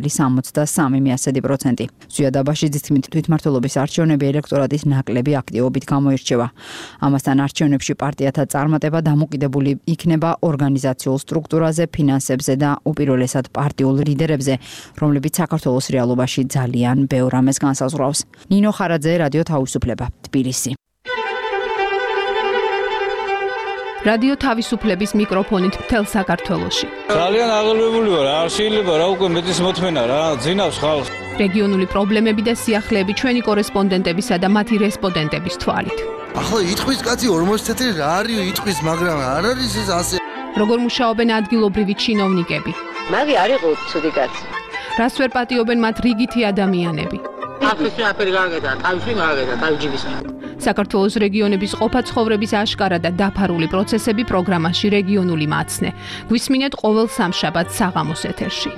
4,63%. ზვია დაბაშიძის თქმით, თვითმმართველობის არჩევნები ელექტორატის ნაკლები აქტივობით გამოირჩევა. ამასთან არჩევნებში პარტიათა წარმატება დამოკიდებული იქნება ორგანიზაციულ სტრუქტურაზე, ფინანსებზე და უპირველესად პარტიულ ლიდერებზე, რომლებიც საქართველოს რეალობაში ძალიან ბევრ ამას განსაზღვრავს. ნინო ხარაძე, რადიო თავისუფლება, თბილისი. რადიო თავისუფლების მიკროფონით მთელ საქართველოში. ძალიან აღელვებული ვარ, არ შეიძლება რა უკვე მეტის მოთმენა რა, ძინავს ხალხს. რეგიონული პრობლემები და სიახლეები ჩვენი კორესპონდენტებისა და მათი რესპონდენტების თვალით. ახლა იტყვის კაცი 40 წელი რა არის იტყვის, მაგრამ არ არის ეს ასე. როგორ მუშაობენ ადგილობრივი ჩინოვნიკები? მაგი არ იყო ცუდი კაცი. რას ვერ პატიობენ მათ რიგითი ადამიანები? ახლა აფერი გააკეთა, თავში გააკეთა, თავჯიბის. საქართველოს რეგიონების ყოფა ცხოვრების აშკარა და დაფარული პროცესები პროგრამაში რეგიონული მაცნე. გვისმინეთ ყოველ სამშაბათს საღამოს ეთერში.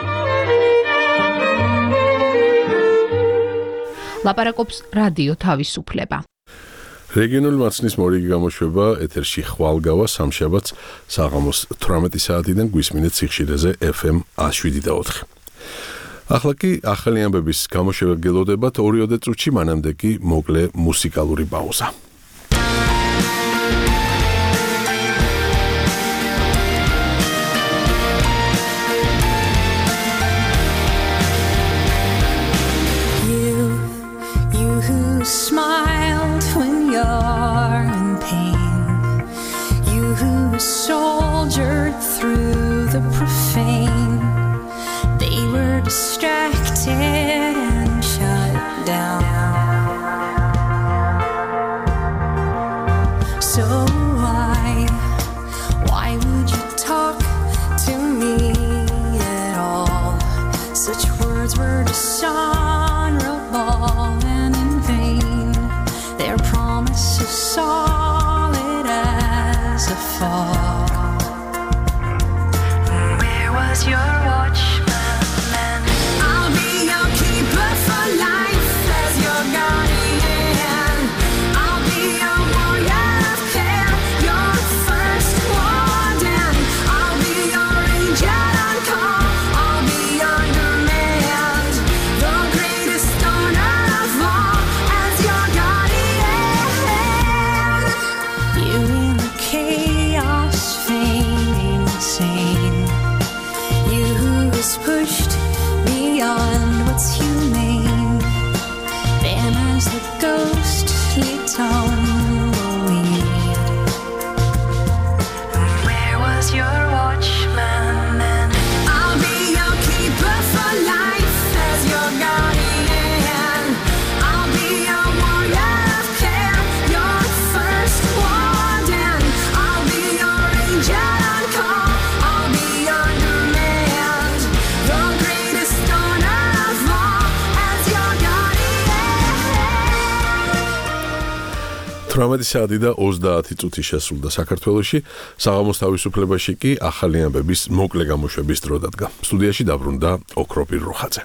ლაპარაკობს რადიო თავისუფლება. რეგიონული მაცნის მორიგი გამოშვება ეთერში ხვალგავა სამშაბათს საღამოს 18 საათიდან გვისმინეთ სიხშირეზე FM 107.4. ახლა კი ახალი ამბების გამოშვება გელოდებათ 2 წუთში, მანამდე კი მოკლე მუსიკალური პაუზა. You who smiled when you're in pain, you who soldiered through the profane, they were distracted and shut down. So why would you talk to me at all? Such words were dishonorable and in vain. Their promises solid as a fog. Where was your watchman? I'll be your keeper for life as your guardian. I'll be your warrior of care, your first warden. I'll be your angel on call. I'll be your command, the greatest honor of all as your guardian. You in the chaos 18 საათი და 30 წუთი შესრულდა საქართველოში, საღამოს თავისუფლებაში კი ახალი ამბების მოკლე გამოშვების დრო დადგა. სტუდიაში დაბრუნდა ოქროპირ როხაძე.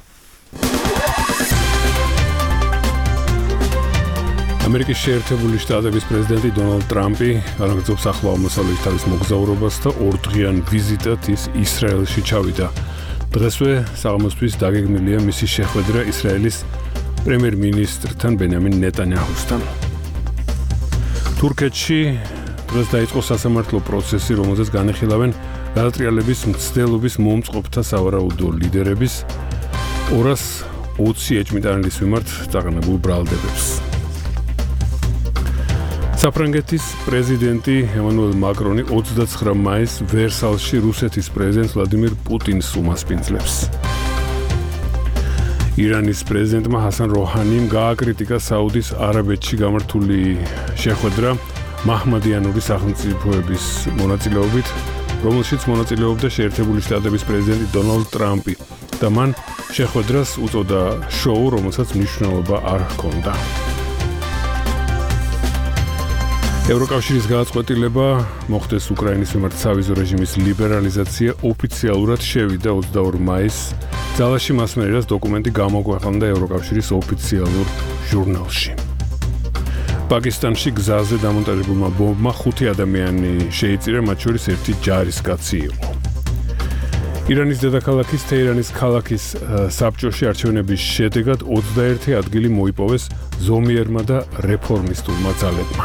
ამერიკის შეერთებული შტატების პრეზიდენტი დონალდ ტრამპი განაგრძობს ახლო აღმოსავლეთის თავის მოგზაურობას და ორდღიან ვიზიტად ის ისრაელში ჩავიდა. დღესვე საღამოსთვის დაგეგმილია მისი შეხვედრა ისრაელის პრემიერ-მინისტრთან ბენიამინ ნეტანიაჰუსთან. თურქეთში დღეს დაიწყო სასამართლო პროცესი, რომელზეც განიხილავენ გადატრიალების მცდელობის მომწყობთა სავარაუდო ლიდერების 220 ეჭვმიტანილის მიმართ წაყენებულ ბრალდებებს. საფრანგეთის პრეზიდენტი ემანუელ მაკრონი 29 მაისს ვერსალში რუსეთის პრეზიდენტ ვლადიმირ პუტინს უმასპინძლებს. ირანის პრეზიდენტმა ჰასან როჰანიმ გააკრიტიკა საუდის არაბეთში გამართული შეხვედრა მაჰმადიანური სახელმწიფოების მონაწილეობით, რომელშიც მონაწილეობდა შეერთებული შტატების პრეზიდენტი დონალდ ტრამპი და მან შეხვედრას უწოდა შოუ, რომელსაც მნიშვნელობა არ ჰქონდა. ევროკავშირის გადაწყვეტილება მოხდეს უკრაინის მიმართ სავიზო რეჟიმის ლიბერალიზაცია ოფიციალურად შევიდა 22 მაისს. ძალაში მას მერე დოკუმენტი გამოგვეხმდა ევროკავშირის ოფიციალურ ჟურნალში. პაკისტანში გზაზე დამონტაჟებულმა ბომბმა 5 ადამიანი შეიწირა, მათ შორის ერთი ჯარისკაცი იყო. ირანის დედაქალაქის თეირანის ქალაქის საბჭოში არჩევნების შედეგად 21 ადგილი მოიპოვეს ზომიერმა და რეფორმისტულმა ძალებმა.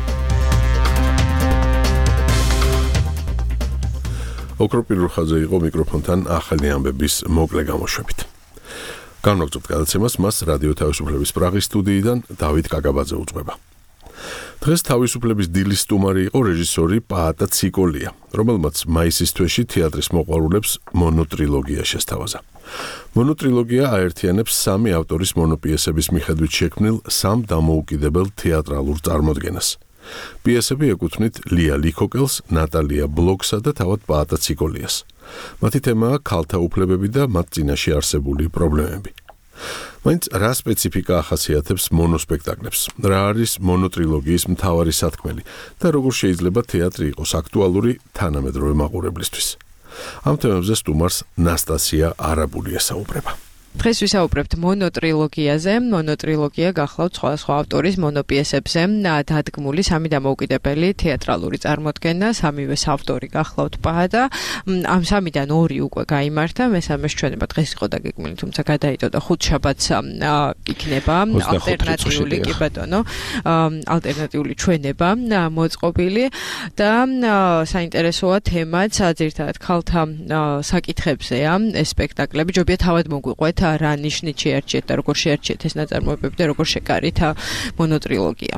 ოქროპირ როხაძე იყო მიკროფონთან ახალი ამბების მოკლე გამოშვებით. განვაგრძობთ გადაცემას, მას რადიო თავისუფლების პრაღის სტუდიიდან დავით კაკაბაძე უძღვება. დღეს თავისუფლების დილის სტუმარი იყო რეჟისორი პაატა ციკოლია, რომელმაც მაისის თვეში თეატრის მოყვარულებს მონოტრილოგია შესთავაზა. მონოტრილოგია აერთიანებს 3 ავტორის მონოპიესების მიხედვით შექმნილ 3 დამოუკიდებელ თეატრალურ წარმოდგენას. პიესები ეკუთვნით ლია ლიქოკელს, ნატალია ბლოკსა და თავად პაატა ციკოლიას. მათი თემაა ქალთა უფლებები და მათ წინაშე არსებული პრობლემები. მაინც რა სპეციფიკა ახასიათებს მონოსპექტაკლებს, რა არის მონოტრილოგიის მთავარი სათქმელი და როგორ შეიძლება თეატრი იყოს აქტუალური თანამედროვე მაყურებლისთვის. ამ თემებზე სტუმარს ნასტასია არაბული ესაუბრება. დღეს ვისაუბრებთ მონოტრილოგიაზე. მონოტრილოგია გახლავთ სხვადასხვა ავტორის მონოპიესებზე დადგმული 3 დამოუკიდებელი თეატრალური წარმოდგენა, 3-ვეს ავტორი გახლავთ პაატა. ამ 3-დან 2 უკვე გაიმართა, მესამეს ჩვენება დღეს იყო დაგეგმილი, თუმცა გადაიდო და ხუთშაბათს იქნება ალტერნატიული, კი ბატონო, ალტერნატიული ჩვენება მოწყობილი და საინტერესოა თემაც ძირითადად ქალთა საკითხებზეა ეს სპექტაკლები. ჯობია თავად მოგვიყვეთ რა ნიშნით შეარჩიეთ და როგორ შეარჩიეთ ეს ნაწარმოებები და როგორ შეკარით მონოტრილოგია.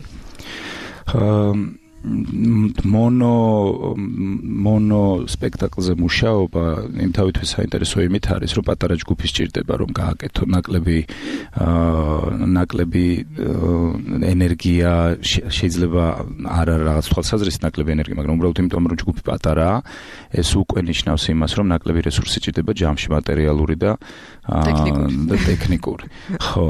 მონო სპექტაკლზე მუშაობა იმთავითვე საინტერესო იმით არის, რომ პატარა ჯგუფი სჭირდება, რომ გააკეთო ნაკლები ენერგია, შეიძლება არა რაღაც თვალსაზრისით ნაკლები ენერგია, მაგრამ უბრალოდ იმიტომ, რომ ჯგუფი პატარაა, ეს უკვე ნიშნავს იმას, რომ ნაკლები რესურსი სჭირდება ჯამში მატერიალური და ტექნიკური. ხო.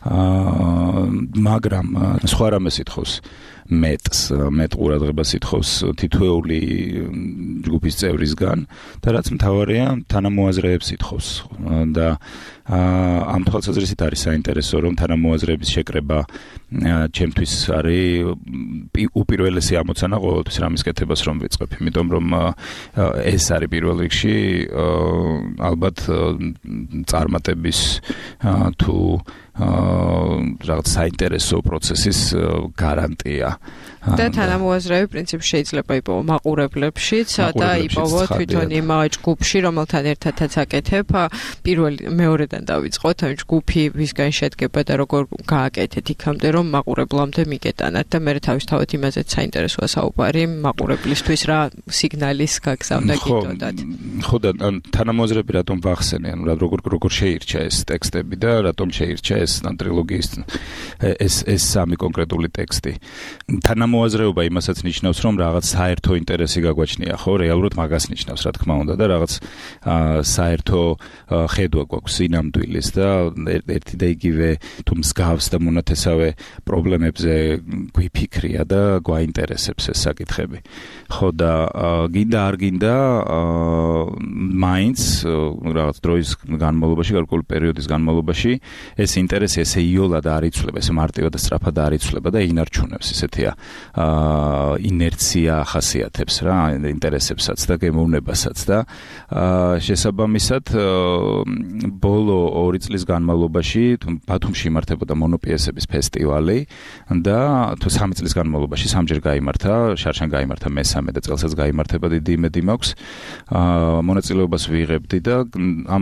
მაგრამ სხვა რამეს ითხოვს მეტ ყურადღებას ითხოვს თითოეული ჯგუფის წევრისგან და რაც მთავარია თანამოაზრეებს ითხოვს და ამ თვალსაზრისით არის საინტერესო, რომ თანამოაზრეების შეკრება ჩემთვის არის უპირველესი ამოცანა ყოველთვის რამის კეთებას რომ ვიწყებ, იმიტომ რომ ეს არის პირველ რიგში ალბათ წარმატების თუ რაღაც საინტერესო პროცესის გარანტია. და თანამოაზრეები პრინციპში შეიძლება იპოვო მაყურებლებშიც და იპოვო თვითონ იმ ჯგუფში, რომელთან ერთადაც აკეთებ. მეორედან დავიწყოთ, ამ ჯგუფი ვისგან შედგება და როგორ გააკეთეთ იქამდე, რომ მაყურებლამდე მიგეტანათ და მე თავისთავად იმაზეც საინტერესოა საუბარი მაყურებლისთვის რა სიგნალის გაგზავნა გიტოდათ. ხო და თანამოაზრეები რატომ ვახსენე, ანუ როგორ შეირჩა ეს ტექსტები და რატომ შეირჩა ეს დღეს ტრილოგიის ეს სამი კონკრეტული ტექსტი. თანამოაზრეობა იმასაც ნიშნავს, რომ რაღაც საერთო ინტერესი გაგვაჩნია, ხო, რეალურად მაგას ნიშნავს, რა თქმა უნდა და რაღაც საერთო ხედვა გვაქვს სინამდვილის და ერთი და იგივე თუ მსგავს და მონათესავე პრობლემებზე გვიფიქრია და გვაინტერესებს ეს საკითხები. ხო და გინდა არ გინდა მაინც რაღაც დროის განმავლობაში, გარკვეული პერიოდის განმავლობაში ეს ინტერესი ესე იოლად არ იცვლება, ესე მარტივად და სწრაფად არ იცვლება და ინარჩუნებს ესეთია ინერცია ახასიათებს რა ინტერესებსაც და გემოვნებასაც და შესაბამისად ბოლო 2 წლის განმავლობაში ბათუმში იმართებოდა მონოპიესების ფესტივალი და თუ 3 წლის განმავლობაში 3-ჯერ გაიმართა, შარშან გაიმართა მესამე და წელსაც გაიმართება დიდი იმედი მაქვს. მონაწილეობას ვიღებდი და ამ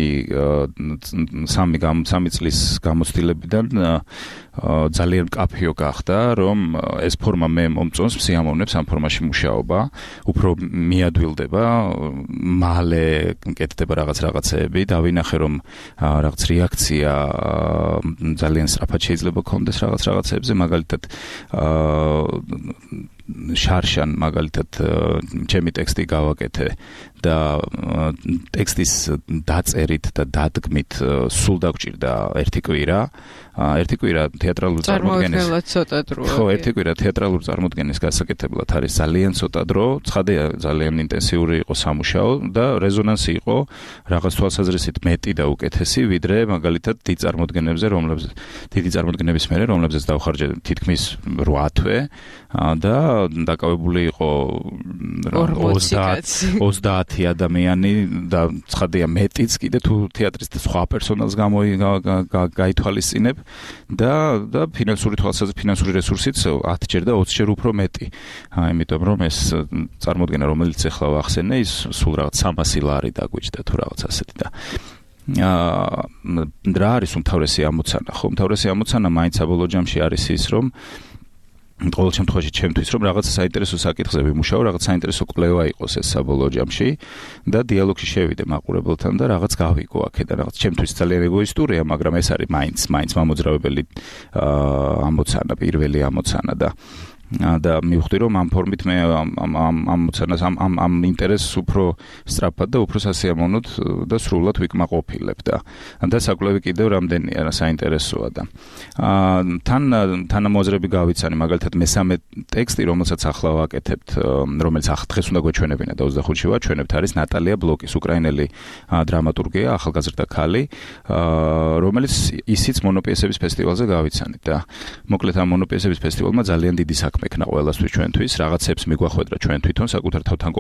3 წლის გამოცდილებიდან ძალიან მკაფიო გახდა, რომ ეს ფორმა მე მომწონს, მსიამოვნებს ამ ფორმაში მუშაობა, უფრო მიადვილდება, მალე მკეთდება რაღაცეები, დავინახე რომ რაღაც რეაქცია ძალიან სწრაფად შეიძლება გქონდეს რაღაცეებზე, მაგალითად შარშან მაგალითად ჩემი ტექსტი გავაკეთე და ტექსტის დაწერით და დადგმით სულ დაგჭირდა ერთი კვირა თეატრალურ წარმოდგენის ხო, ერთი კვირა თეატრალურ წარმოდგენის გასაკეთებლად არის ძალიან ცოტა დრო, ცხადია ძალიან ინტენსიური იყო სამუშაო და რეზონანსი იყო რაღაც თვალსაზრისით მეტი და უკეთესი, ვიდრე მაგალითად დიდი წარმოდგენების მერე, რომლებზეც დავხარჯე თითქმის 8 თვე და დაკავებული იყო 30 ადამიანი და ცხადია მეტიც კიდე თუ თეატრის სხვა პერსონალს გაითვალისწინებ და ფინანსური რესურსით 10-ჯერ და 20-ჯერ უფრო მეტი. იმიტომ რომ ეს წარმოდგენა რომელიც ახლა ვახსენე, ის სულ რაღაც 300 ლარი დაგვიჭდა თუ რაღაც ასეთი და რა არის უმთავრესი ამოცანა? ხო, უმთავრესი ამოცანა მაინც საბოლოო ჯამში არის ის, რომ ყოველ შემთხვევაში ჩემთვის რომ რაღაც საინტერესო საკითხზე ვიმუშაო, რაღაც საინტერესო კვლევა იყოს ეს საბოლოო ჯამში და დიალოგში შევიდე მაყურებელთან და რაღაც გავიგო აქედან, რაღაც ჩემთვის ძალიან ეგოისტურია, მაგრამ ეს არის მაინც მამოძრავებელი ამოცანა, პირველი ამოცანა და მივხვდი რომ ამ ფორმით მე ამ ამოცანას ამ ინტერესს უფრო სწრაფად და უფრო სასიამოვნოდ და სრულად ვიკმაყოფილებ და საკვლევი კიდევ რამდენია რა საინტერესოა და თანამოაზრები გავიცანი, მაგალითად მესამე ტექსტი, რომელსაც ახლა ვაკეთებთ, რომელიც დღეს უნდა გვეჩვენებინა და 25-ში ვაჩვენებთ, არის ნატალია ბლოკის, უკრაინელი დრამატურგია, ახალგაზრდა ქალი, რომელიც ისიც მონოპიესების ფესტივალზე გავიცანით და მოკლედ ამ მონოპიესების ფესტივალმა ძალიან დიდი საქმე ექნა ყველასთვის ჩვენთვის, რაღაცებს მიგვახვედრა ჩვენ თვითონ საკუთარ თავთან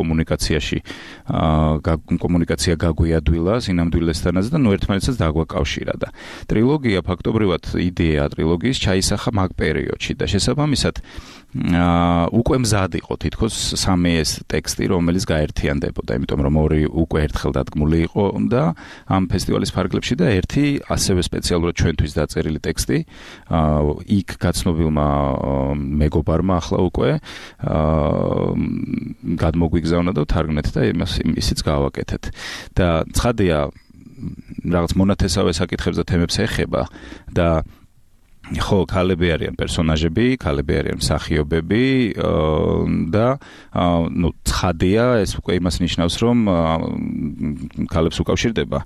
კომუნიკაცია გაგვიადვილა სინამდვილესთანაც და ნუ ერთმანეთსაც დაგვაკავშირა და ტრილოგია ფაქტობრივად იდეა ტრილოგიის ჩაისახა მაგ პერიოდში და შესაბამისად უკვე მზად იყო თითქოს 3 ეს ტექსტი, რომელიც გაერთიანდებოდა, იმიტომ რომ 2 უკვე ერთხელ დადგმული იყო და ამ ფესტივალის ფარგლებში და ერთი ასევე სპეციალურად ჩვენთვის დაწერილი ტექსტი იქ გაცნობილმა მეგობარმა ახლა უკვე გადმოგვიგზავნა და ვთარგმნეთ და ისიც გავაკეთეთ და ცხადია რაღაც მონათესავე საკითხებს და თემებს ეხება და ხო, ქალები არიან პერსონაჟები, ქალები არიან მსახიობები და ნუ ცხადია ეს უკვე იმას ნიშნავს, რომ ქალებს უკავშირდება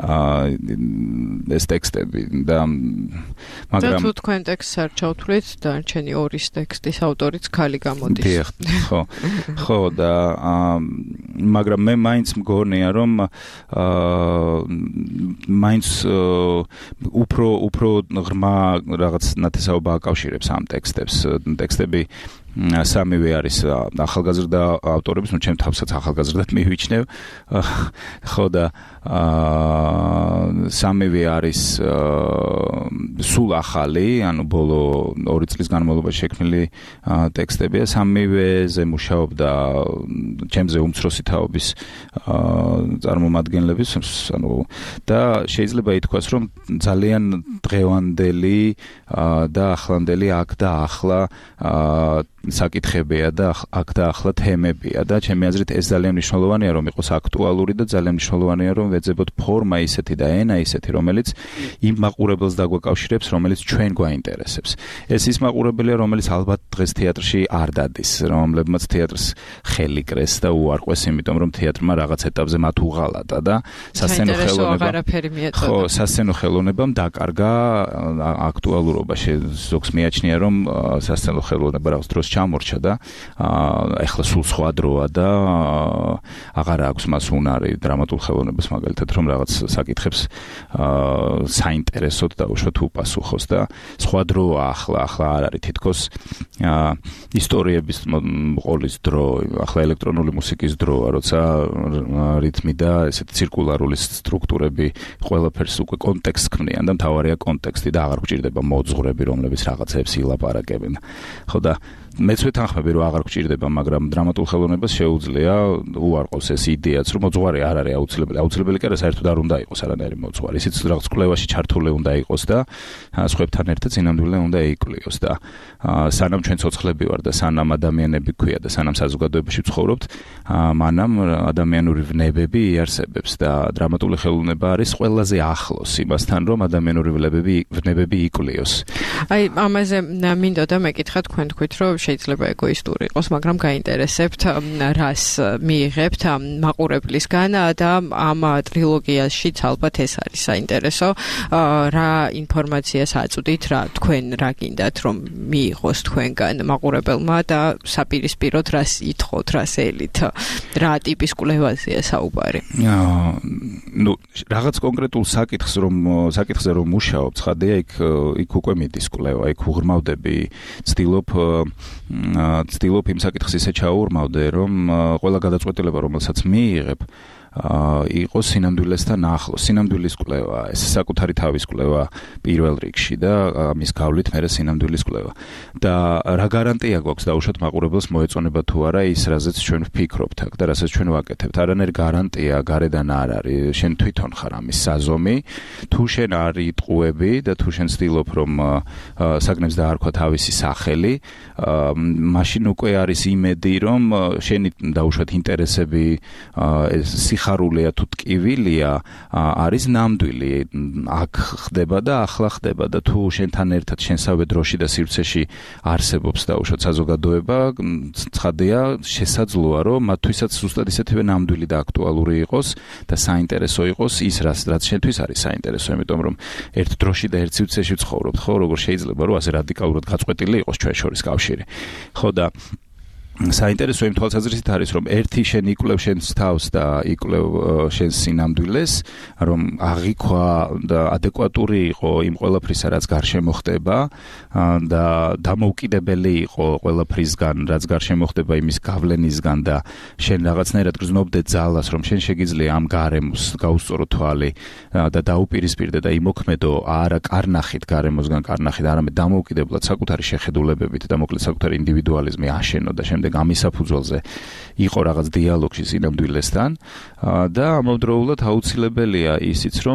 ეს ტექსტები და მაგრამ თუ თქვენ ტექსტს არ ჩავთვლით, დანარჩენი 2 ტექსტის ავტორიც ქალი გამოდის. ხო და მაგრამ მე მაინც მგონია, რომ მაინც უფრო ღრმა რაღაც ნათესაობა აკავშირებს ამ ტექსტები სამივე არის ახალგაზრდა ავტორების, ნუ ჩემ თავსაც ახალგაზრდად მივიჩნევ, ხო და სამივე არის სულ ახალი, ანუ ბოლო 2 წლის განმავლობაში შექმნილი ტექსტებია, სამივეზე მუშაობდა ჩემზე უმცროსი თაობის წარმომადგენლების, ანუ და შეიძლება ითქვას, რომ ძალიან დღევანდელი და ახლანდელი აქ და ახლა საკითხებია და აქ და ახლა თემებია და ჩემი აზრით ეს ძალიან მნიშვნელოვანია რომ იყოს აქტუალური და ძალიან მნიშვნელოვანია რომ ვეძებოთ ფორმა ისეთი და ენა ისეთი რომელიც იმ მაყურებელს დაგვეკავშირებს რომელიც ჩვენ გვაინტერესებს. ეს ის მაყურებელია რომელიც ალბათ დღეს თეატრში არ დადის, რომლებმაც თეატრს ხელი კრეს და უარყვეს, იმიტომ რომ თეატრმა რაღაც ეტაპზე მათ უღალატა და სასცენო ხელოვნებამ დაკარგა აქტუალურობა. ზოგს მიაჩნია რომ სასცენო ხელოვნება რაღაც დროს ჩამორჩა და ეხლა სულ სხვა დროა და აღარ აქვს მას უნარი დრამატულ ხელოვნებას მაგალითად რომ რაღაც საკითხებს საინტერესოდ დაუშვათ უპასუხოს და სხვა დროა ახლა არ არის თითქოს ისტორიების ყოლის დრო, ახლა ელექტრონული მუსიკის დროა, როცა რითმი და ესეთი ცირკულარული სტრუქტურები ყველაფერს უკვე კონტექსტს ქმნიან და მთავარია კონტექსტი და აღარ გვჭირდება მოძღვრები, რომლებიც რაღაცებს ილაპარაკებენ. ხო და მეც ვეთანხმები რომ აღარ გვჭირდება, მაგრამ დრამატულ ხელოვნებას შეუძლია უარყოს ეს იდეაც, რომ მოძღვარი არ არის აუცილებელი. აუცილებელი კი არა, საერთოდ არ უნდა იყოს არანაირი მოძღვარი. ისიც რაღაც კვლევაში ჩართული უნდა იყოს და სხვებთან ერთად სინამდვილე უნდა ეიკვლიოს და სანამ ჩვენ ცოცხლები ვარ და სანამ ადამიანები გვქვია და სანამ საზოგადოებაში ვცხოვრობთ, მანამ ადამიანური ვნებები იარსებებს და დრამატული ხელოვნება არის ყველაზე ახლოს იმასთან, რომ ადამიანური ვნებები იკვლიოს. აი, ამაზე მინდოდა მეკითხა თქვენ თქვით, რომ შეიძლება ეგოისტური იყოს, მაგრამ გაინტერესებთ რას მიიღებთ მაყურებლისგან და ამ ტრილოგიაშიც ალბათ ეს არის საინტერესო, რა ინფორმაციას აწვდით, თქვენ რა გინდათ რომ მიიღოს თქვენგან მაყურებელმა და საპირისპიროდ რას ითხოვთ, რას ელით, რა ტიპის კვლევაზეა საუბარი? ნუ რაღაც კონკრეტულ საკითხზე რომ მუშაობ, ცხადია იქ უკვე მიდის კვლევა, იქ უღრმავდები, ცდილობ იმ საკითხს ისე ჩაურმავდე, რომ ყველა გადაწყვეტილება, რომელსაც მიიღებ, იყოს სინამდვილესთან ახლოს. სინამდვილის კვლევა, ეს საკუთარი თავის კვლევა პირველ რიგში და ამის გავლით მერე სინამდვილის კვლევა. და რა გარანტია გვაქვს დაუშვათ მაყურებელს მოეწონება თუ არა ის, რაზეც ჩვენ ვფიქრობთ აქ და რასაც ჩვენ ვაკეთებთ. არანაირი გარანტია გარედან არ არის. შენ თვითონ ხარ ამის საზომი. თუ შენ არ იტყუები და თუ შენ ცდილობ რომ საგნებს დაარქვა თავისი სახელი, მაშინ უკვე არის იმედი რომ შენი დაუშვათ ინტერესები სიხარულია თუ ტკივილია არის ნამდვილი. აქ ხდება და ახლა ხდება და თუ შენთან ერთად შენსავე დროში და სივრცეში არსებობს დაუშვათ საზოგადოება, ცხადია შესაძლოა რომ მათთვისაც ზუსტად ისეთივე ნამდვილი და აქტუალური იყოს და საინტერესო იყოს ის რაც შენთვის არის საინტერესო, იმიტომ რომ ერთ დროში და ერთ სივრცეში ვცხოვრობთ, ხო, როგორ შეიძლება რომ ასე რადიკალურად გაწყვეტილი იყოს ჩვენ შორის კავშირი. ხო და საინტერესო იმ თვალსაზრისით არის, რომ ერთი შენ იკვლევ შენს თავს და იკვლევ შენს სინამდვილეს, რომ აღიქვა და ადეკვატური იყო იმ ყველაფრისა, რაც გარშემო ხდება და დამოუკიდებელი იყო ყველაფრისგან, რაც გარშემო ხდება იმის გავლენისგან და შენ რაღაცნაირად გრძნობდე ძალას, რომ შენ შეგიძლია ამ გარემოს გაუსწორო თვალი და დაუპირისპირდე და იმოქმედო არა კარნახით გარემოსგან კარნახით, არამედ დამოუკიდებლად საკუთარი შეხედულებებით და მოკლედ საკუთარი ინდივიდუალიზმი აშენო და შემდეგ ამის საფუძველზე იყო რაღაც დიალოგში სინამდვილესთან და ამავდროულად აუცილებელია ისიც რომ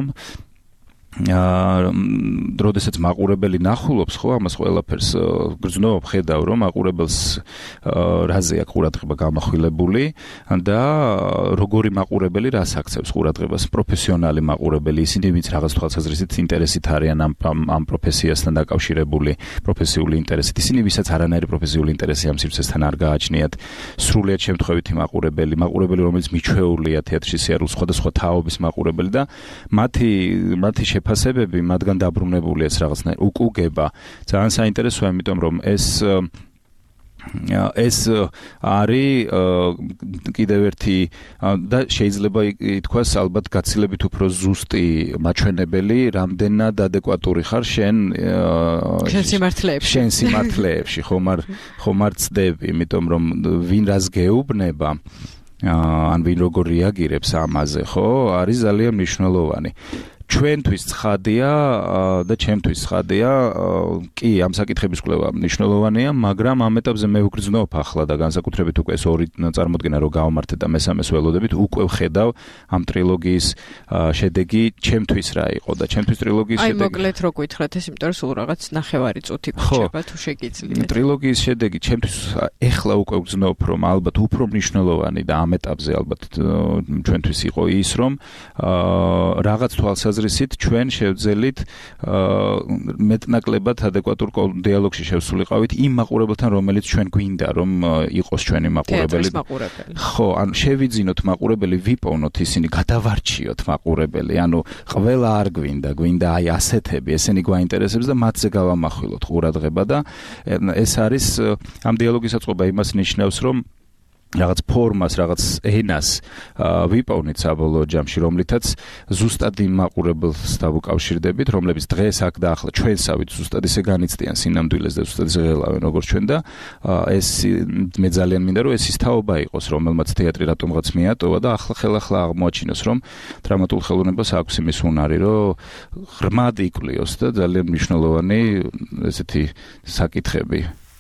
როდესაც მაყურებელი ნახულობს ხო ამას ყველაფერს გრძნობ ხედავ რომ მაყურებელს რაზე აქვს ყურადღება გამახვილებული და როგორი მაყურებელი რას აქცევს ყურადღებას პროფესიონალი მაყურებელი ისინი ვინც რაღაც თვალსაზრისით ინტერესით არიან ამ პროფესიასთან დაკავშირებული პროფესიული ინტერესით ისინი ვისაც არანაირი პროფესიული ინტერესი ამ სივრცესთან არ გააჩნიათ სრულიად შემთხვევითი მაყურებელი რომელიც მიჩვეულია თეატრში სიარულს სხვადასხვა თაობის მაყურებელი და მათი ფასებები მათგან დაბრუნებული ეს რაღაცნაირი უკუგება ძალიან საინტერესოა იმიტომ რომ ეს არის კიდევ ერთი და შეიძლება ითქვას ალბათ გაცილებით უფრო ზუსტი მაჩვენებელი რამდენად ადეკვატური ხარ შენ სიმართლეებში ხომ არ ცდები იმიტომ რომ ვინ რას გეუბნება ან ვინ როგორ რეაგირებს ამაზე ხო არის ძალიან მნიშვნელოვანი ჩვენთვის ცხადია და ჩემთვის ცხადია, კი, ამ საკითხების კვლევა მნიშვნელოვანია, მაგრამ ამ ეტაპზე მე ვგრძნობ ახლა და განსაკუთრებით უკვე ეს ორი წარმოდგენა რო გავამართეთ და მესამეს ველოდებით, უკვე ვხედავ ამ ტრილოგიის შედეგი ჩემთვის რა იყო და ჩემთვის ტრილოგიის შედეგი. აი მოკლედ რო გითხრათ ეს, იმიტომ რომ სულ რაღაც ნახევარი წუთი გრჩება თუ შეგიძლიათ. ტრილოგიის შედეგი ჩემთვის ეხლა უკვე ვგრძნობ, რომ ალბათ უფრო მნიშვნელოვანი და ამ ეტაპზე ალბათ ჩვენთვის იყო ის, რომ რაღაც თვალსაზრისით ჩვენ შევძელით მეტნაკლებად ადეკვატურ დიალოგში შევსულიყავით იმ მაყურებელთან, რომელიც ჩვენ გვინდა, რომ იყოს ჩვენი მაყურებელი. ხო, ანუ შევიძინოთ მაყურებელი, ვიპოვნოთ ისინი, გადავარჩიოთ მაყურებელი. ანუ ყველა არ გვინდა აი ასეთები, ესენი გვაინტერესებს და მათზე გავამახვილოთ ყურადღება და ეს არის ამ დიალოგის აწყობა იმას ნიშნავს, რომ რაღაც ფორმას, რაღაც ენას ვიპოვნით საბოლოო ჯამში, რომლითაც ზუსტად იმ მაყურებელს დავუკავშირდებით, რომლებიც დღეს აქ და ახლა ჩვენსავით ზუსტად ისე განიცდიან სინამდვილეს და ზუსტად ისე ღელავენ როგორც ჩვენ და ეს მე ძალიან მინდა რომ ეს ის თაობა იყოს, რომელმაც თეატრი რატომღაც მიატოვა და ახლა აღმოაჩინოს, რომ დრამატულ ხელოვნებას აქვს იმის უნარი, რომ ღრმად იკვლიოს და ძალიან მნიშვნელოვანი ესეთი საკითხები.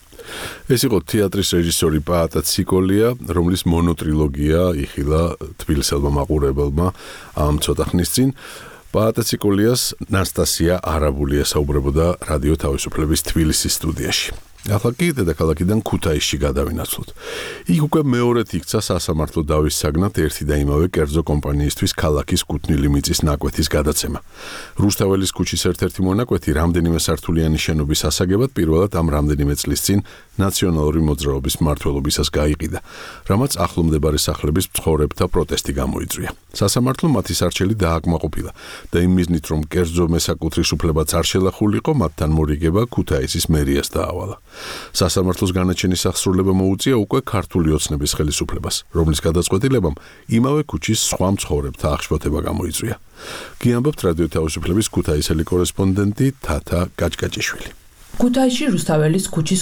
ეს იყო თეატრის რეჟისორი პაატა ციკოლია, რომლის მონოტრილოგია იხილა თბილისელმა მაყურებელმა ამ ცოტა ხნის წინ. პაატა ციკოლიას ნასტასია არაბულია საუბრებოდა რადიო თავისუფლების თბილისის სტუდიაში. ახლა კი დედაქალაქიდან ქუთაისში გადავინაცვლოთ. იქ უკვე მეორედ იქცა სასამართლო დავის საგნად ერთი და იმავე კერძო კომპანიისთვის ქალაქის კუთვნილი მიწის ნაკვეთის გადაცემა. რუსთაველის ქუჩის ერთ-ერთი მონაკვეთი რამდენიმე სართულიანი შენობის ასაგებად პირველად ამ რამდენიმე წლის წინ ნაციონალური მოძრაობის მმართველობისას გაიყიდა, რამაც ახლომდებარე სახლების მცხოვრებთა პროტესტი გამოიწვია. სასამართლომ მათი სარჩელი დააკმაყოფილა და იმ მიზნით, რომ კერძო მესაკუთრის უფლებაც არ შელახულიყო, მათთან მორიგება ქუთაისის მერიას დაავალა. სასამართლოს განაჩენის აღსრულება მოუწია უკვე ქართული ოცნების ხელისუფლებას, რომლის გადაწყვეტილებამ იმავე ქუჩის სხვა მცხოვრებთა აღშფოთება გამოიწვია. გიამბობთ რადიო თავისუფლების ქუთაისელი კორესპონდენტი თათა გაჭკაჭიშვილი. ქუთაისში რუსთაველის ქუჩის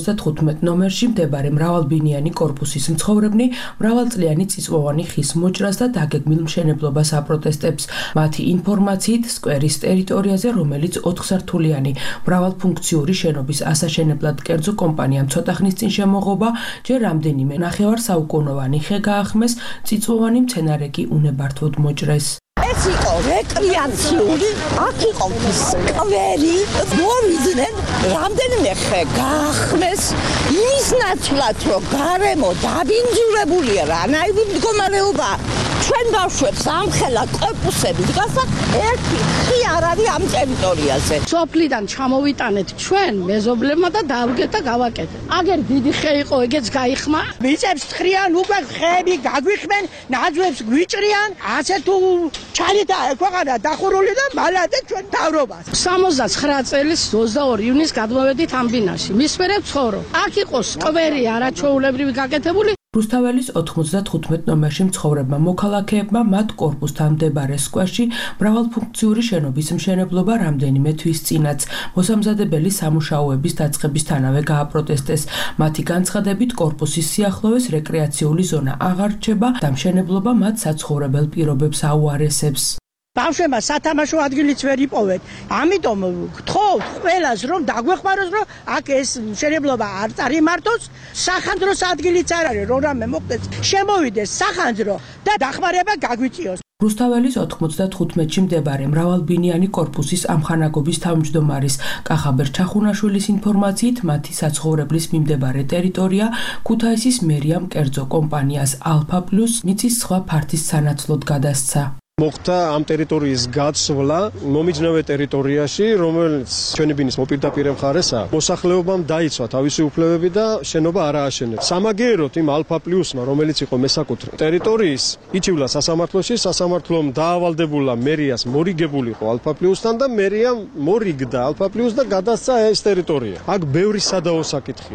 95 ნომერში მდებარე მრავალბინიანი კორპუსის მცხოვრებნი მრავალწლიანი წიწვოვანი ხის მოჭრას და დაგეგმილ მშენებლობას აპროტესტებს. მათი ინფორმაციით, სკვერის ტერიტორიაზე, რომელიც 4 სართულიანი მრავალფუნქციური შენობის ასაშენებლად კერძო კომპანიამ ცოტა ხნის წინ შემოღობა, ჯერ რამდენიმე ნახევარსაუკუნოვანი ხე გაახმეს, წიწვოვანი მცენარე კი უნებართვოდ მოჭრეს. ეს იყო რეკრეაციული, აქ იყო სკვერი, მოვიდნენ რამდენიმე ხე გაახმეს, ის ნაცვლად, რომ გარემო დაბინძურებულია რანაირი მდგომარეობა. ჩვენ ბავშვებს ამხელა კორპუსები დგას, ერთი ხი არ არის ამ ტერიტორიაზე. სოფლიდან ჩამოვიტანეთ ჩვენ მეზობლებმა და დავგეთ და გავაკეთეთ. აგერ დიდი ხე იყო, ეგეც გაიხმა. მიწებს ხრიან, უკვე ხეები გაგვიხმენ, ნაძვებს გვიჭრიან, ასე თუ ჩალიდა ექვაღანა დახურული და მალადეთ ჩვენ თავრობას. 69 წელს 22 ივნისს გადმოვედით ამ ბინაში. მის მერე ვცხოვრობ. აქ იყო სკვერი არაჩვეულებრივი გაკეთებული. რუსთაველის 95 ნომერში მცხოვრებმა მოქალაქეებმა მათ კორპუსთან მდებარე სკვერში მრავალფუნქციური შენობის მშენებლობა რამდენიმე თვის წინაც მოსამზადებელი სამუშაოების დაწყებისთანავე გააპროტესტეს. მათი განცხადებით კორპუსის სიახლოვეს რეკრეაციული ზონა აღარ რჩება და მშენებლობა მათ საცხოვრებელ პირობებს აუარესებს. ბავშვებმა სათამაშო ადგილიც ვერ იპოვეთ. ამიტომ გთხოვთ ყველას, რომ დაგვეხმაროს, რომ აქ ეს მშენებლობა არ წარიმართოს, სახანძროს ადგილიც არ არის, რომ რამე მოხდეს, შემოვიდეს სახანძრო და დახმარება გაგვიწიოს. რუსთაველის 95-ში მდებარე მრავალბინიანი კორპუსის ამხანაგობის თავმჯდომარის კახაბერ ჩახუნაშვილის ინფორმაციით, მათი საცხოვრებლის მიმდებარე ტერიტორია ქუთაისის მერიამ კერძო კომპანიას ალფა პლუს მიწის სხვა ფართის სანაცვლოდ გადასცა. მოხდა ამ ტერიტორიის გაცვლა მომიჯნავე ტერიტორიაში, რომელიც ჩვენი ბინის მოპირდაპირე მხარესაა. მოსახლეობამ დაიცვა თავისი უფლებები და შენობა არ ააშენეს. სამაგიეროდ იმ ალფა პლუსმა, რომელიც იყო მესაკუთრე ტერიტორიის, იჩივლა სასამართლოში, სასამართლომ დაავალდებულა მერიას მორიგებულიყო ალფა პლუსთან და მერია მორიგდა ალფა პლუს და გადასცა ეს ტერიტორია. აქ ბევრი სადაო საკითხია.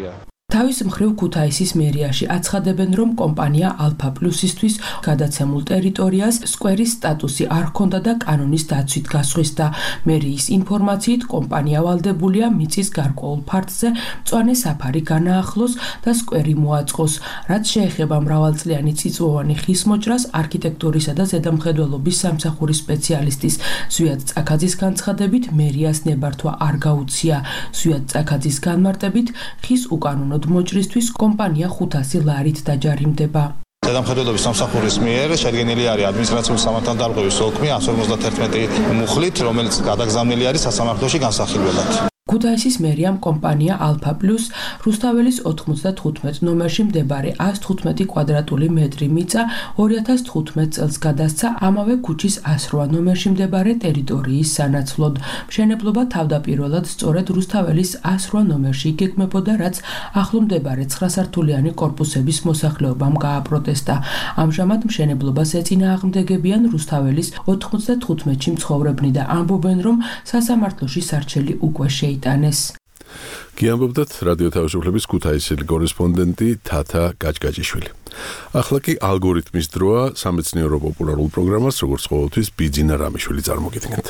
თავის მხრივ ქუთაისის მერიაში აცხადებენ, რომ კომპანია ალფა პლუსისთვის გადაცემულ ტერიტორიას სკვერის სტატუსი არ ჰქონდა და კანონის დაცვით გასხვისდა. მერიის ინფორმაციით, კომპანია ვალდებულია მიწის გარკვეულ ფართზე მწვანე საფარი განაახლოს და სკვერი მოაწყოს. რაც შეეხება მრავალწლიანი წიწვოვანი ხის მოჭრას, არქიტექტურისა და ზედამხედველობის სამსახურის სპეციალისტის ზვიად წაქაძის განცხადებით, მერიას ნებართვა არ გაუწია. ზვიად წაქაძის განმარტებით, ხის უკანონო მოჭრისთვის კომპანია 500 ლარით დაჯარიმდება. ზედამხედველობის სამსახურის მიერ შედგენილი არის ადმინისტრაციული სამართალდარღვევის ოლქმი 151 მუხლით, რომელიც გადაგზავნილი არის სასამართლოში განსახილველად. ქუთაისის მერიამ კომპანია ალფა პლუს რუსთაველის 95 ნომერში მდებარე 115 კვადრატული მეტრი მიწა 2015 წელს გადასცა ამავე ქუჩის 108 ნომერში მდებარე ტერიტორიის სანაცვლოდ. მშენებლობა თავდაპირველად სწორედ რუსთაველის 108 ნომერში იგეგმებოდა, რაც ახლო მდებარე 9-სართულიანი კორპუსების მოსახლეობამ გააპროტესტა. ამჟამად მშენებლობას ეწინააღმდეგებიან რუსთაველის 95-ში მცხოვრებნი და ამბობენ, რომ სასამართლოში სარჩელი უკვე შეიტანეს. გიამბობდათ რადიო თავისუფლების ქუთაისელი კორესპონდენტი თათა გაჭგაჭიშვილი. ახლა კი ალგორითმის დროა, სამეცნიერო პოპულარულ პროგრამას, როგორც ყოველთვის, ბიძინა რამიშვილი წარმოგიდგენთ.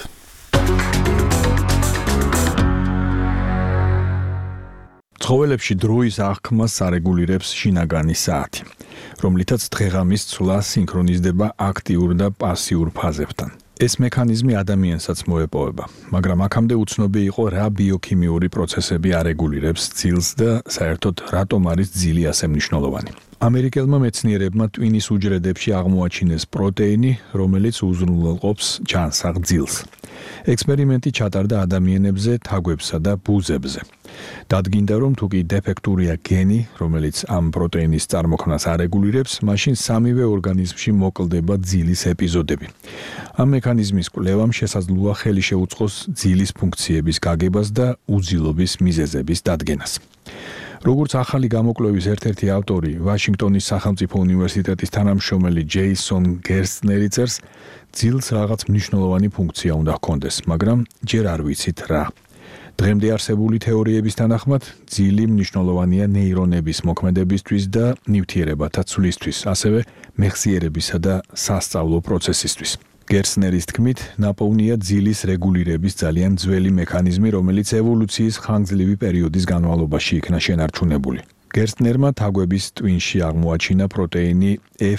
ცხოველებში დროის აღქმას არეგულირებს შინაგანი საათი, რომლითაც დღეღამის ცვლა სინქრონიზდება აქტიურ და პასიურ ფაზებთან. ეს მექანიზმი ადამიანსაც მოეპოვება, მაგრამ აქამდე უცნობი იყო, რა ბიოქიმიური პროცესები არეგულირებს ძილს და საერთოდ რატომ არის ძილი ასე მნიშვნელოვანი. ამერიკელმა მეცნიერებმა ტვინის უჯრედებში აღმოაჩინეს პროტეინი, რომელიც უზრუნველყოფს ჯანსაღ ძილს. ექსპერიმენტი ჩატარდა ადამიანებზე, თაგვებსა და ბუზებზე. დადგინდა, რომ თუ კი დეფექტურია გენი, რომელიც ამ პროტეინის წარმოქმნას არეგულირებს, მაშინ სამივე ორგანიზმში მოკლდება ძილის ეპიზოდები. ამ მექანიზმის კვლევამ შესაძლოა ხელი შეუწყოს ძილის ფუნქციების გაგებას და უძილობის მიზეზების დადგენას. როგორც ახალი გამოკვლევის ერთ-ერთი ავტორი, ვაშინგტონის სახელმწიფო უნივერსიტეტის თანამშრომელი ჯეისონ გერსნერი წერს, ძილს რაღაც მნიშვნელოვანი ფუნქცია უნდა ჰქონდეს, მაგრამ ჯერ არ ვიცით რა. დღემდე არსებული თეორიების თანახმად, ძილი მნიშვნელოვანია ნეირონების მოქმედებისთვის და ნივთიერებათა ცვლისთვის, ასევე მეხსიერებისა და სასწავლო პროცესისთვის. გერსნერის თქმით, ნაპოვნია ძილის რეგულირების ძალიან ძველი მექანიზმი, რომელიც ევოლუციის ხანგრძლივი პერიოდის განმავლობაში იქნა შენარჩუნებული. გერსნერმა თაგვების ტვინში აღმოაჩინა პროტეინი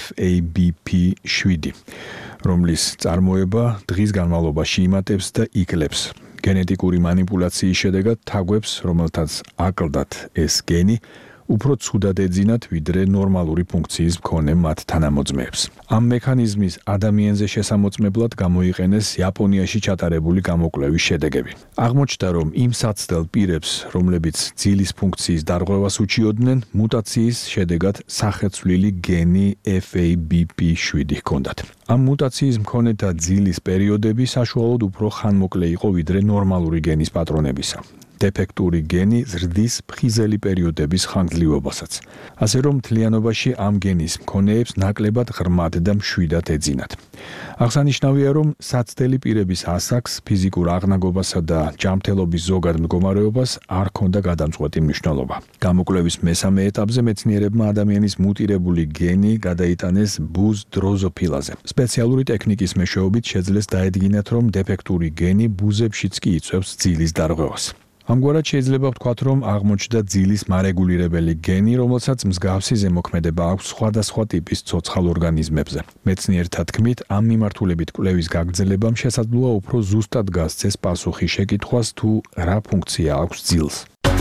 FABP7, რომლის წარმოება დღის განმავლობაში იმატებს და იკლებს. გენეტიკური манипуляციის შედეგად თაგვებს, რომელთაც აკლდათ ეს გენი, უფრო ცუდად ეძინათ, ვიდრე ნორმალური ფუნქციის მქონე მათ თანამოძმეებს. ამ მექანიზმის ადამიანზე შესამოწმებლად გამოიყენეს იაპონიაში ჩატარებული გამოკვლევის შედეგები. აღმოჩნდა, რომ იმ საცდელ პირებს, რომლებიც ძილის ფუნქციის დარღვევას უჩიოდნენ, მუტაციის შედეგად სახეცვლილი გენი FABP7 ჰქონდათ. ამ მუტაციის მქონეთა ძილის პერიოდები საშუალოდ უფრო ხანმოკლე იყო, ვიდრე ნორმალური გენის პატრონებისა. დეფექტური გენი ზრდის ფხიზელი პერიოდების ხანგრძლივობასაც. ასე რომ მთლიანობაში ამ გენის მქონეებს ნაკლებად ღრმად და მშვიდად ეძინათ. აღსანიშნავია, რომ საცდელი პირების ასაკს, ფიზიკურ აღნაგობასა და ჯანმრთელობის ზოგად მდგომარეობას არ ჰქონდა გადამწყვეტი მნიშვნელობა. გამოკვლევის მესამე ეტაპზე მეცნიერებმა ადამიანის მუტირებული გენი გადაიტანეს ბუზ დროზოფილაზე. სპეციალური ტექნიკის მეშვეობით შეძლეს დაედგინათ, რომ დეფექტური გენი ბუზებშიც კი იწვევს ძილის დარღვევას. ამგვარად შეიძლება ვთქვათ, რომ აღმოჩნდა ძილის მარეგულირებელი გენი, რომელსაც მსგავსი ზემოქმედება აქვს სხვადასხვა ტიპის ცოცხალ ორგანიზმებზე. მეცნიერთა თქმით, ამ მიმართულებით კვლევის გაგრძელებამ შესაძლოა უფრო ზუსტად გასცეს პასუხი შეკითხვას, თუ რა ფუნქცია აქვს ძილს.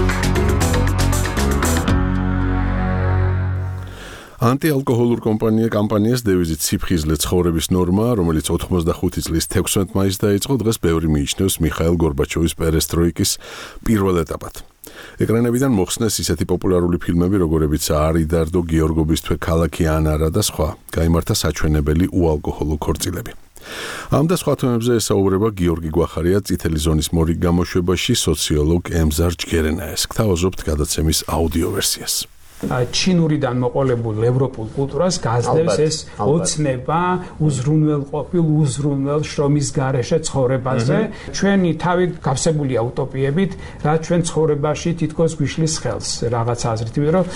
ანტიალკოჰოლურ კამპანიას დევიზით „სიფხიზლე ცხოვრების ნორმა“, რომელიც 85 წლის 16 მაისს დაიწყო, დღეს ბევრი მიიჩნევს მიხაილ გორბაჩოვის პერესტროიკის პირველ ეტაპად. ეკრანებიდან მოხსნეს ისეთი პოპულარული ფილმები, როგორებიც „არიდარდო გიორგობის თვე ქალაქი ანარა“ და სხვა. გაიმართა საჩვენებელი უალკოჰოლო ქორწილები. ამ და სხვა თემებზე ესაუბრება გიორგი გვახარია წითელი ზონის მორიგ გამოშვებაში სოციოლოგ ემზარ ჯგერენაეს. გთავაზობთ გადაცემის აუდიო ვერსიას. ჩინურიდან მოყოლებულ ევროპულ კულტურას გაძლევს ეს ოცნება უზრუნველყოფილ უზრუნველ შრომის გარეშე ცხოვრებაზე. ჩვენი თავი გავსებულია უტოპიებით, რაც ჩვენ ცხოვრებაში თითქოს გვიშლის ხელს რაღაც აზრით, იმიტომ რომ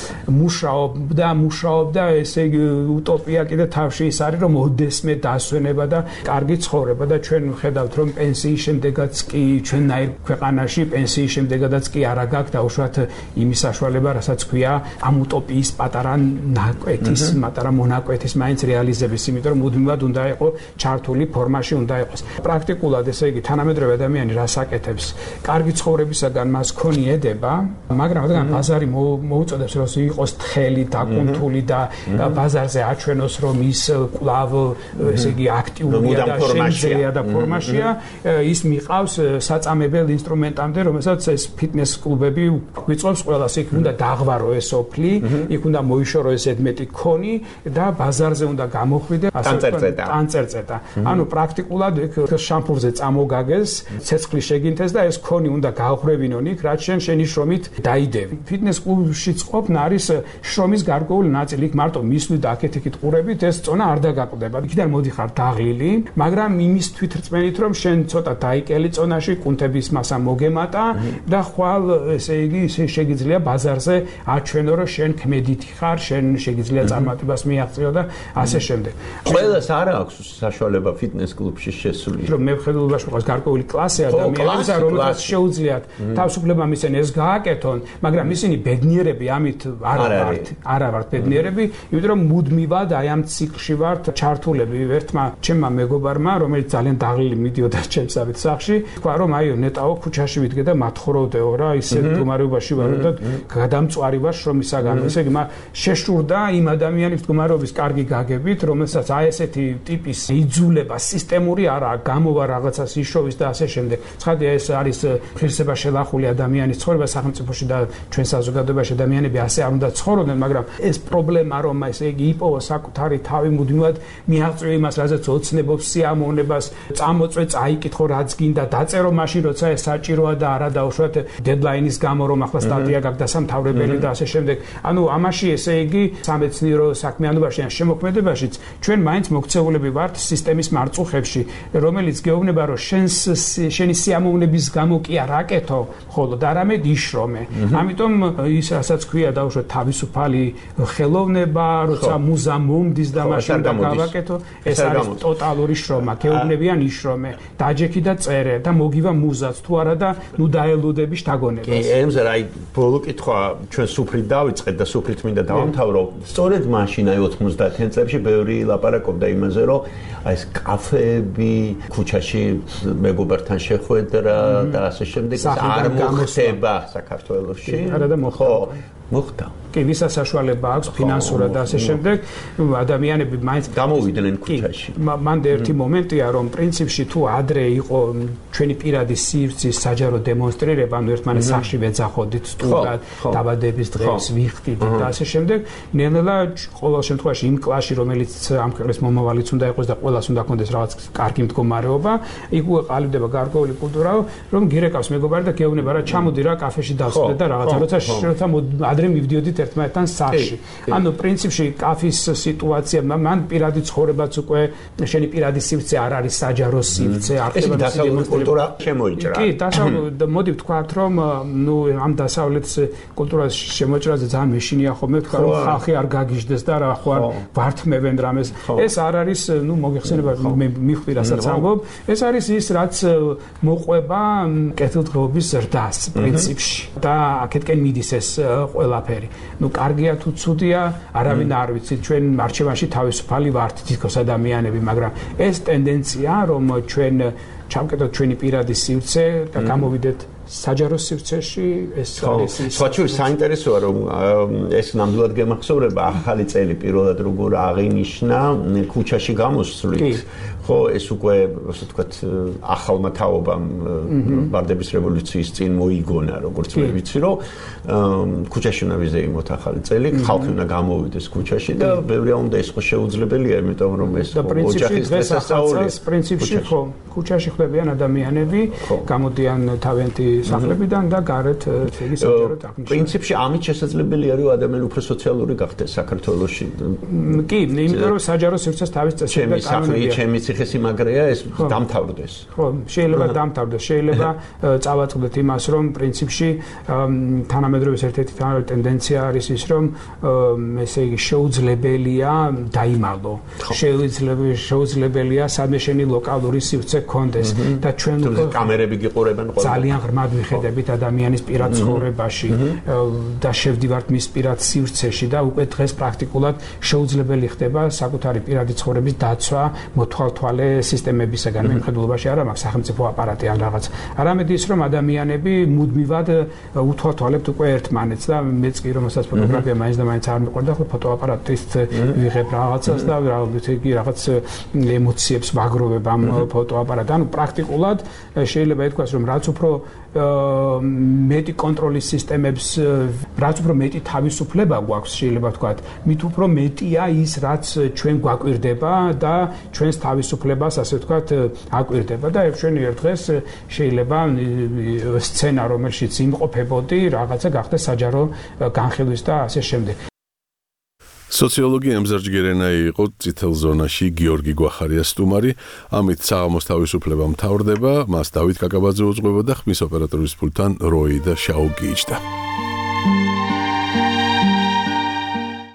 მუშაობდა, ესე იგი უტოპია კიდე თავში ის არის, რომ ოდესმე დასვენება და კარგი ცხოვრება და ჩვენ ვხედავთ, რომ პენსიის შემდეგაც კი ჩვენნაირ ქვეყანაში პენსიის შემდეგაც კი არა გაქვს დაუშვათ იმის საშუალება, რასაც ქვია ამ უტოპიის პატარა ნაკვეთის, პატარა მონაკვეთის მაინც რეალიზების, იმიტომ რომ მუდმივად უნდა იყოს ჩართული ფორმაში უნდა იყოს. პრაქტიკულად ესე იგი თანამედროვე ადამიანი რას აკეთებს? კარგი ცხოვრებისაგან მას ქონიედება, მაგრამ რადგან ბაზარი მოუწოდებს რომ იყოს თხელი, დაკუნთული და ბაზარზე აჩვენოს რომ ის კვლავ ესე იგი აქტიურია და შემძლეა და ფორმაშია, ის მიყავს საწამებელ ინსტრუმენტამდე, რომელსაც ეს ფიტნეს კლუბები გვიწევს ყველას. იქ უნდა დაღვარო ეს ოფლი, იქ უნდა მოიშორო ეს ედმეტი ქონი და ბაზარზე უნდა გამოხვიდე ტანწერწეტა. ანუ პრაქტიკულად იქ შამპურზე წამოგაგეს, ცეცხლი შეგინთეს და ეს ქონი უნდა გაღვრევინონ იქ, რაც შენი შრომით დაიდევი. ფიტნეს კლუბშიც ყოფნა არის შრომის გარკვეული ნაწილი. იქ მარტო მისვლით და აქეთ-იქით ყურებით ეს წონა არ დაგაკვდება. იქიდან მოდიხარ დაღლილი, მაგრამ იმის თვითრწმენით რომ შენ ცოტა დაიკელი წონაში, კუნთების მასა მოგემატა და ხვალ ესე იგი შეგიძლია ბაზარზე აჩვენო რომ შენ ქმედითი ხარ, შენ შეგიძლია წარმატებას მიაღწიო და ასე შემდეგ. ყველას არ აქვს საშუალება ფიტნეს კლუბში შესული. რომ მე ვხედულობაში ვიყავს გარკვეული კლასი ადამიანებისა, რომელსაც შეუძლიათ თავისუფლება მისცენ ეს გააკეთონ, მაგრამ ისინი ბედნიერები ამით არ ვართ ბედნიერები, იმიტომ რომ მუდმივად აი ამ ციკლში ვართ ჩართულები. ერთმა ჩემმა მეგობარმა, რომელიც ძალიან დაღლილი მიდიოდა ჩემსავით სახლში, თქვა რომ აი ნეტაო ქუჩაში ვიდგე და მათხოვროდეო რა, ისე მდგომარეობაში ვარ და გადამწვარი ვარ შრომისაგან. ესე იგი შეშურდა იმ ადამიანის მდგომარეობის კარგი გაგებით, რომელსაც აი ესეთი ტიპის იძულება სისტემური არაა, გამოვა რაღაცას იშოვის და ასე შემდეგ. ცხადია ეს არის ღირსება შელახული ადამიანის ცხოვრება სახელმწიფოში და ჩვენ საზოგადოებაში ადამიანები ასე არ უნდა ცხოვრობდნენ, მაგრამ ეს პრობლემა რომ ესე იგი იპოვოს საკუთარი თავი მუდმივად მიაღწიო იმას, რაზეც ოცნებობს სიამოვნებას, წამოწვე წაიკითხო რაც გინდა, დაწერო მაშინ როცა ეს საჭიროა და არა დაუშვათ დედლაინის გამო რომ ახლა სტატია გაქვს დასამთავრებელი და ასე შემდეგ. ანუ ამაში ესე იგი სამეცნიერო საქმიანობაში ან შემოქმედებაშიც ჩვენ მაინც მოქცეულები ვართ სისტემის მარწუხებში, რომელიც გეუბნება რომ შენი სიამოვნების გამო კი არ აკეთო, ხოლო არამედ იშრომე. ამიტომ ის რასაც ქვია დაუშვათ თავისუფალი ხელოვნება, როცა მუზა მომდის და მაშინ და გავაკეთო, ეს არის ტოტალური შრომა, გეუბნებიან იშრომე, დაჯექი და წერე და მოგივა მუზაც თუ არა და ნუ დაელოდები შთაგონებას. კი, ემზე აი ბოლო კითხვა ჩვენ სუფრით დავიწყეთ და სუფრით მინდა დავამთავრო. სწორედ მაშინ აი 90-იან წლებში ბევრი ლაპარაკობდა იმაზე, რომ აი ეს კაფეები ქუჩაში მეგობართან შეხვედრა და ასე შემდეგ არ მოხდება საქართველოში. არა და მოხდა. კი, ვისაც საშუალება აქვს ფინანსურად და ასე შემდეგ, ადამიანები მაინც გამოვიდნენ ქუჩაში. მანდ ერთი მომენტია, რომ პრინციპში თუ ადრე იყო ჩვენი პირადი სივრცის საჯარო დემონსტრირება, ანუ ერთმანეთს სახში ვეძახოდით, სტუდად, დაბადების დღეს ვიხდით და ასე შემდეგ, ნელ-ნელა ყოველ შემთხვევაში იმ კლასში, რომელიც ამ ქვეყნის მომავალიც უნდა იყოს და ყველას უნდა ქონდეს რაღაც კარგი მდგომარეობა, იქ უყალიბდება გარკვეული კულტურა, რომ გირეკავს მეგობარი და გეუბნება რა, ჩამოდი რა კაფეში დავსვდეთ და რაღაცა, როცა ადრე მივდიოდით ერთმანეთთან სახში. ანუ პრინციპში კაფის სიტუაცია, მან პირადი ცხოვრებაც უკვე შენი პირადი სივრცე არ არის საჯარო სივრცე, არ ხდება დასავლური კულტურა შემოიჭრა. კი, მოდი ვთქვათ, რომ ნუ ამ დასავლეთ კულტურას შემოჭრაზე ძალიან მეშინია ხოლმე ვთქვა, რომ ხალხი არ გაგიჟდეს და რა ხო არ ვართმევენ რამეს. ეს არ არის, ნუ მოგეხსენება მე მიხვდი რასაც ამბობ, ეს არის ის, რაც მოყვება კეთილდღეობის ზრდას პრინციპში და აქეთკენ მიდის ეს ყველაფერი. ნუ კარგია თუ ცუდია, არავინ არ ვიცი, ჩვენ არჩევანში თავისუფალი ვართ თითქოს ადამიანები, მაგრამ ეს ტენდენცია, რომ ჩვენ ჩავკეტოთ ჩვენი პირადი სივრცე და გამოვიდეთ საჯარო სივრცეში, ეს არის სხვაჩვეულის საინტერესოა, რომ ეს ნამდვილად გემახსოვრება ახალი წელი პირველად როგორ აღინიშნა ქუჩაში გამოსვლით. ხო, ეს უკვე, ასე ვთქვათ, ახალმა თაობამ ბარდების რევოლუციის წინ მოიგონა, როგორც მე ვიცი, რომ ქუჩაში უნდა ვიზეიმოთ ახალი წელი, ხალხი უნდა გამოვიდეს ქუჩაში და ბევრია უნდა ეს ხო შეუძლებელია, იმიტომ რომ ეს ოჯახის დღესასწაული პრინციპში ხო, ქუჩაში ხდებიან ადამიანები, გამოდიან თავიანთი სახლებიდან და გარეთ ცელის საჯარო აღნიშნული. პრინციპში ამით შესაძლებელი არის ადამიანი უფრო სოციალური გახდეს საქართველოში. კი, იმიტომ რომ საჯარო სივრცეს თავის წესები და კანონებია. ჩემი ციხესიმაგრეა ეს დამთავრდეს. ხო, შეიძლება დამთავრდეს, შეიძლება წავაწყდეთ იმას, რომ პრინციპში თანამედროვეობის ერთ-ერთი ტენდენცია არის ის, რომ ესე იგი შეუძლებელია დაიმალო. შეუძლებელია სადმე შენი ლოკალური სივრცე გქონდეს და ჩვენ კამერები გიყურებენ ყოველდღე. ძალიან ღრმად ვიხედებით ადამიანის პირად ცხოვრებაში და შევდივართ მის პირად სივრცეში და უკვე დღეს პრაქტიკულად შეუძლებელი ხდება საკუთარი პირადი ცხოვრების დაცვა მოთვალთვალე სისტემებისგან. მემხედველობაში არა მაქვს სახელმწიფო აპარატი ან რაღაც. არამედ ის რომ ადამიანები მუდმივად უთვალთვალებთ უკვე ერთმანეთს და მეც კი რომელსაც ფოტოგრაფია მაინც და მაინც არ მიყვარდა, ხო ფოტოაპარატით ვიღებ რაღაცას და რაღაც ემოციებს ვაგროვებ ამ ფოტოაპარატთან. ანუ პრაქტიკულად შეიძლება ითქვას, რომ რაც უფრო მეტი კონტროლის სისტემებს, რაც უფრო მეტი თავისუფლება გვაქვს, შეიძლება ვთქვათ, მით უფრო მეტია ის, რაც ჩვენ გვაკვირდება და ჩვენს თავისუფლებას, ასე ვთქვათ, აკვირდება და ერთშენიერ დღეს შეიძლება სცენა, რომელშიც იმყოფებოდი, რაღაცა გახდეს საჯარო განხილვის და ასე შემდეგ. სოციოლოგი ემზარჯ გერენაი იყო წითელ ზონაში გიორგი გვახარიას სტუმარი. ამით საღამოს თავისუფლება მთავრდება, მას დავით კაკაბაძე უძღვებოდა, ხმის ოპერატორის პულტთან როი და შაუ გიჩდა.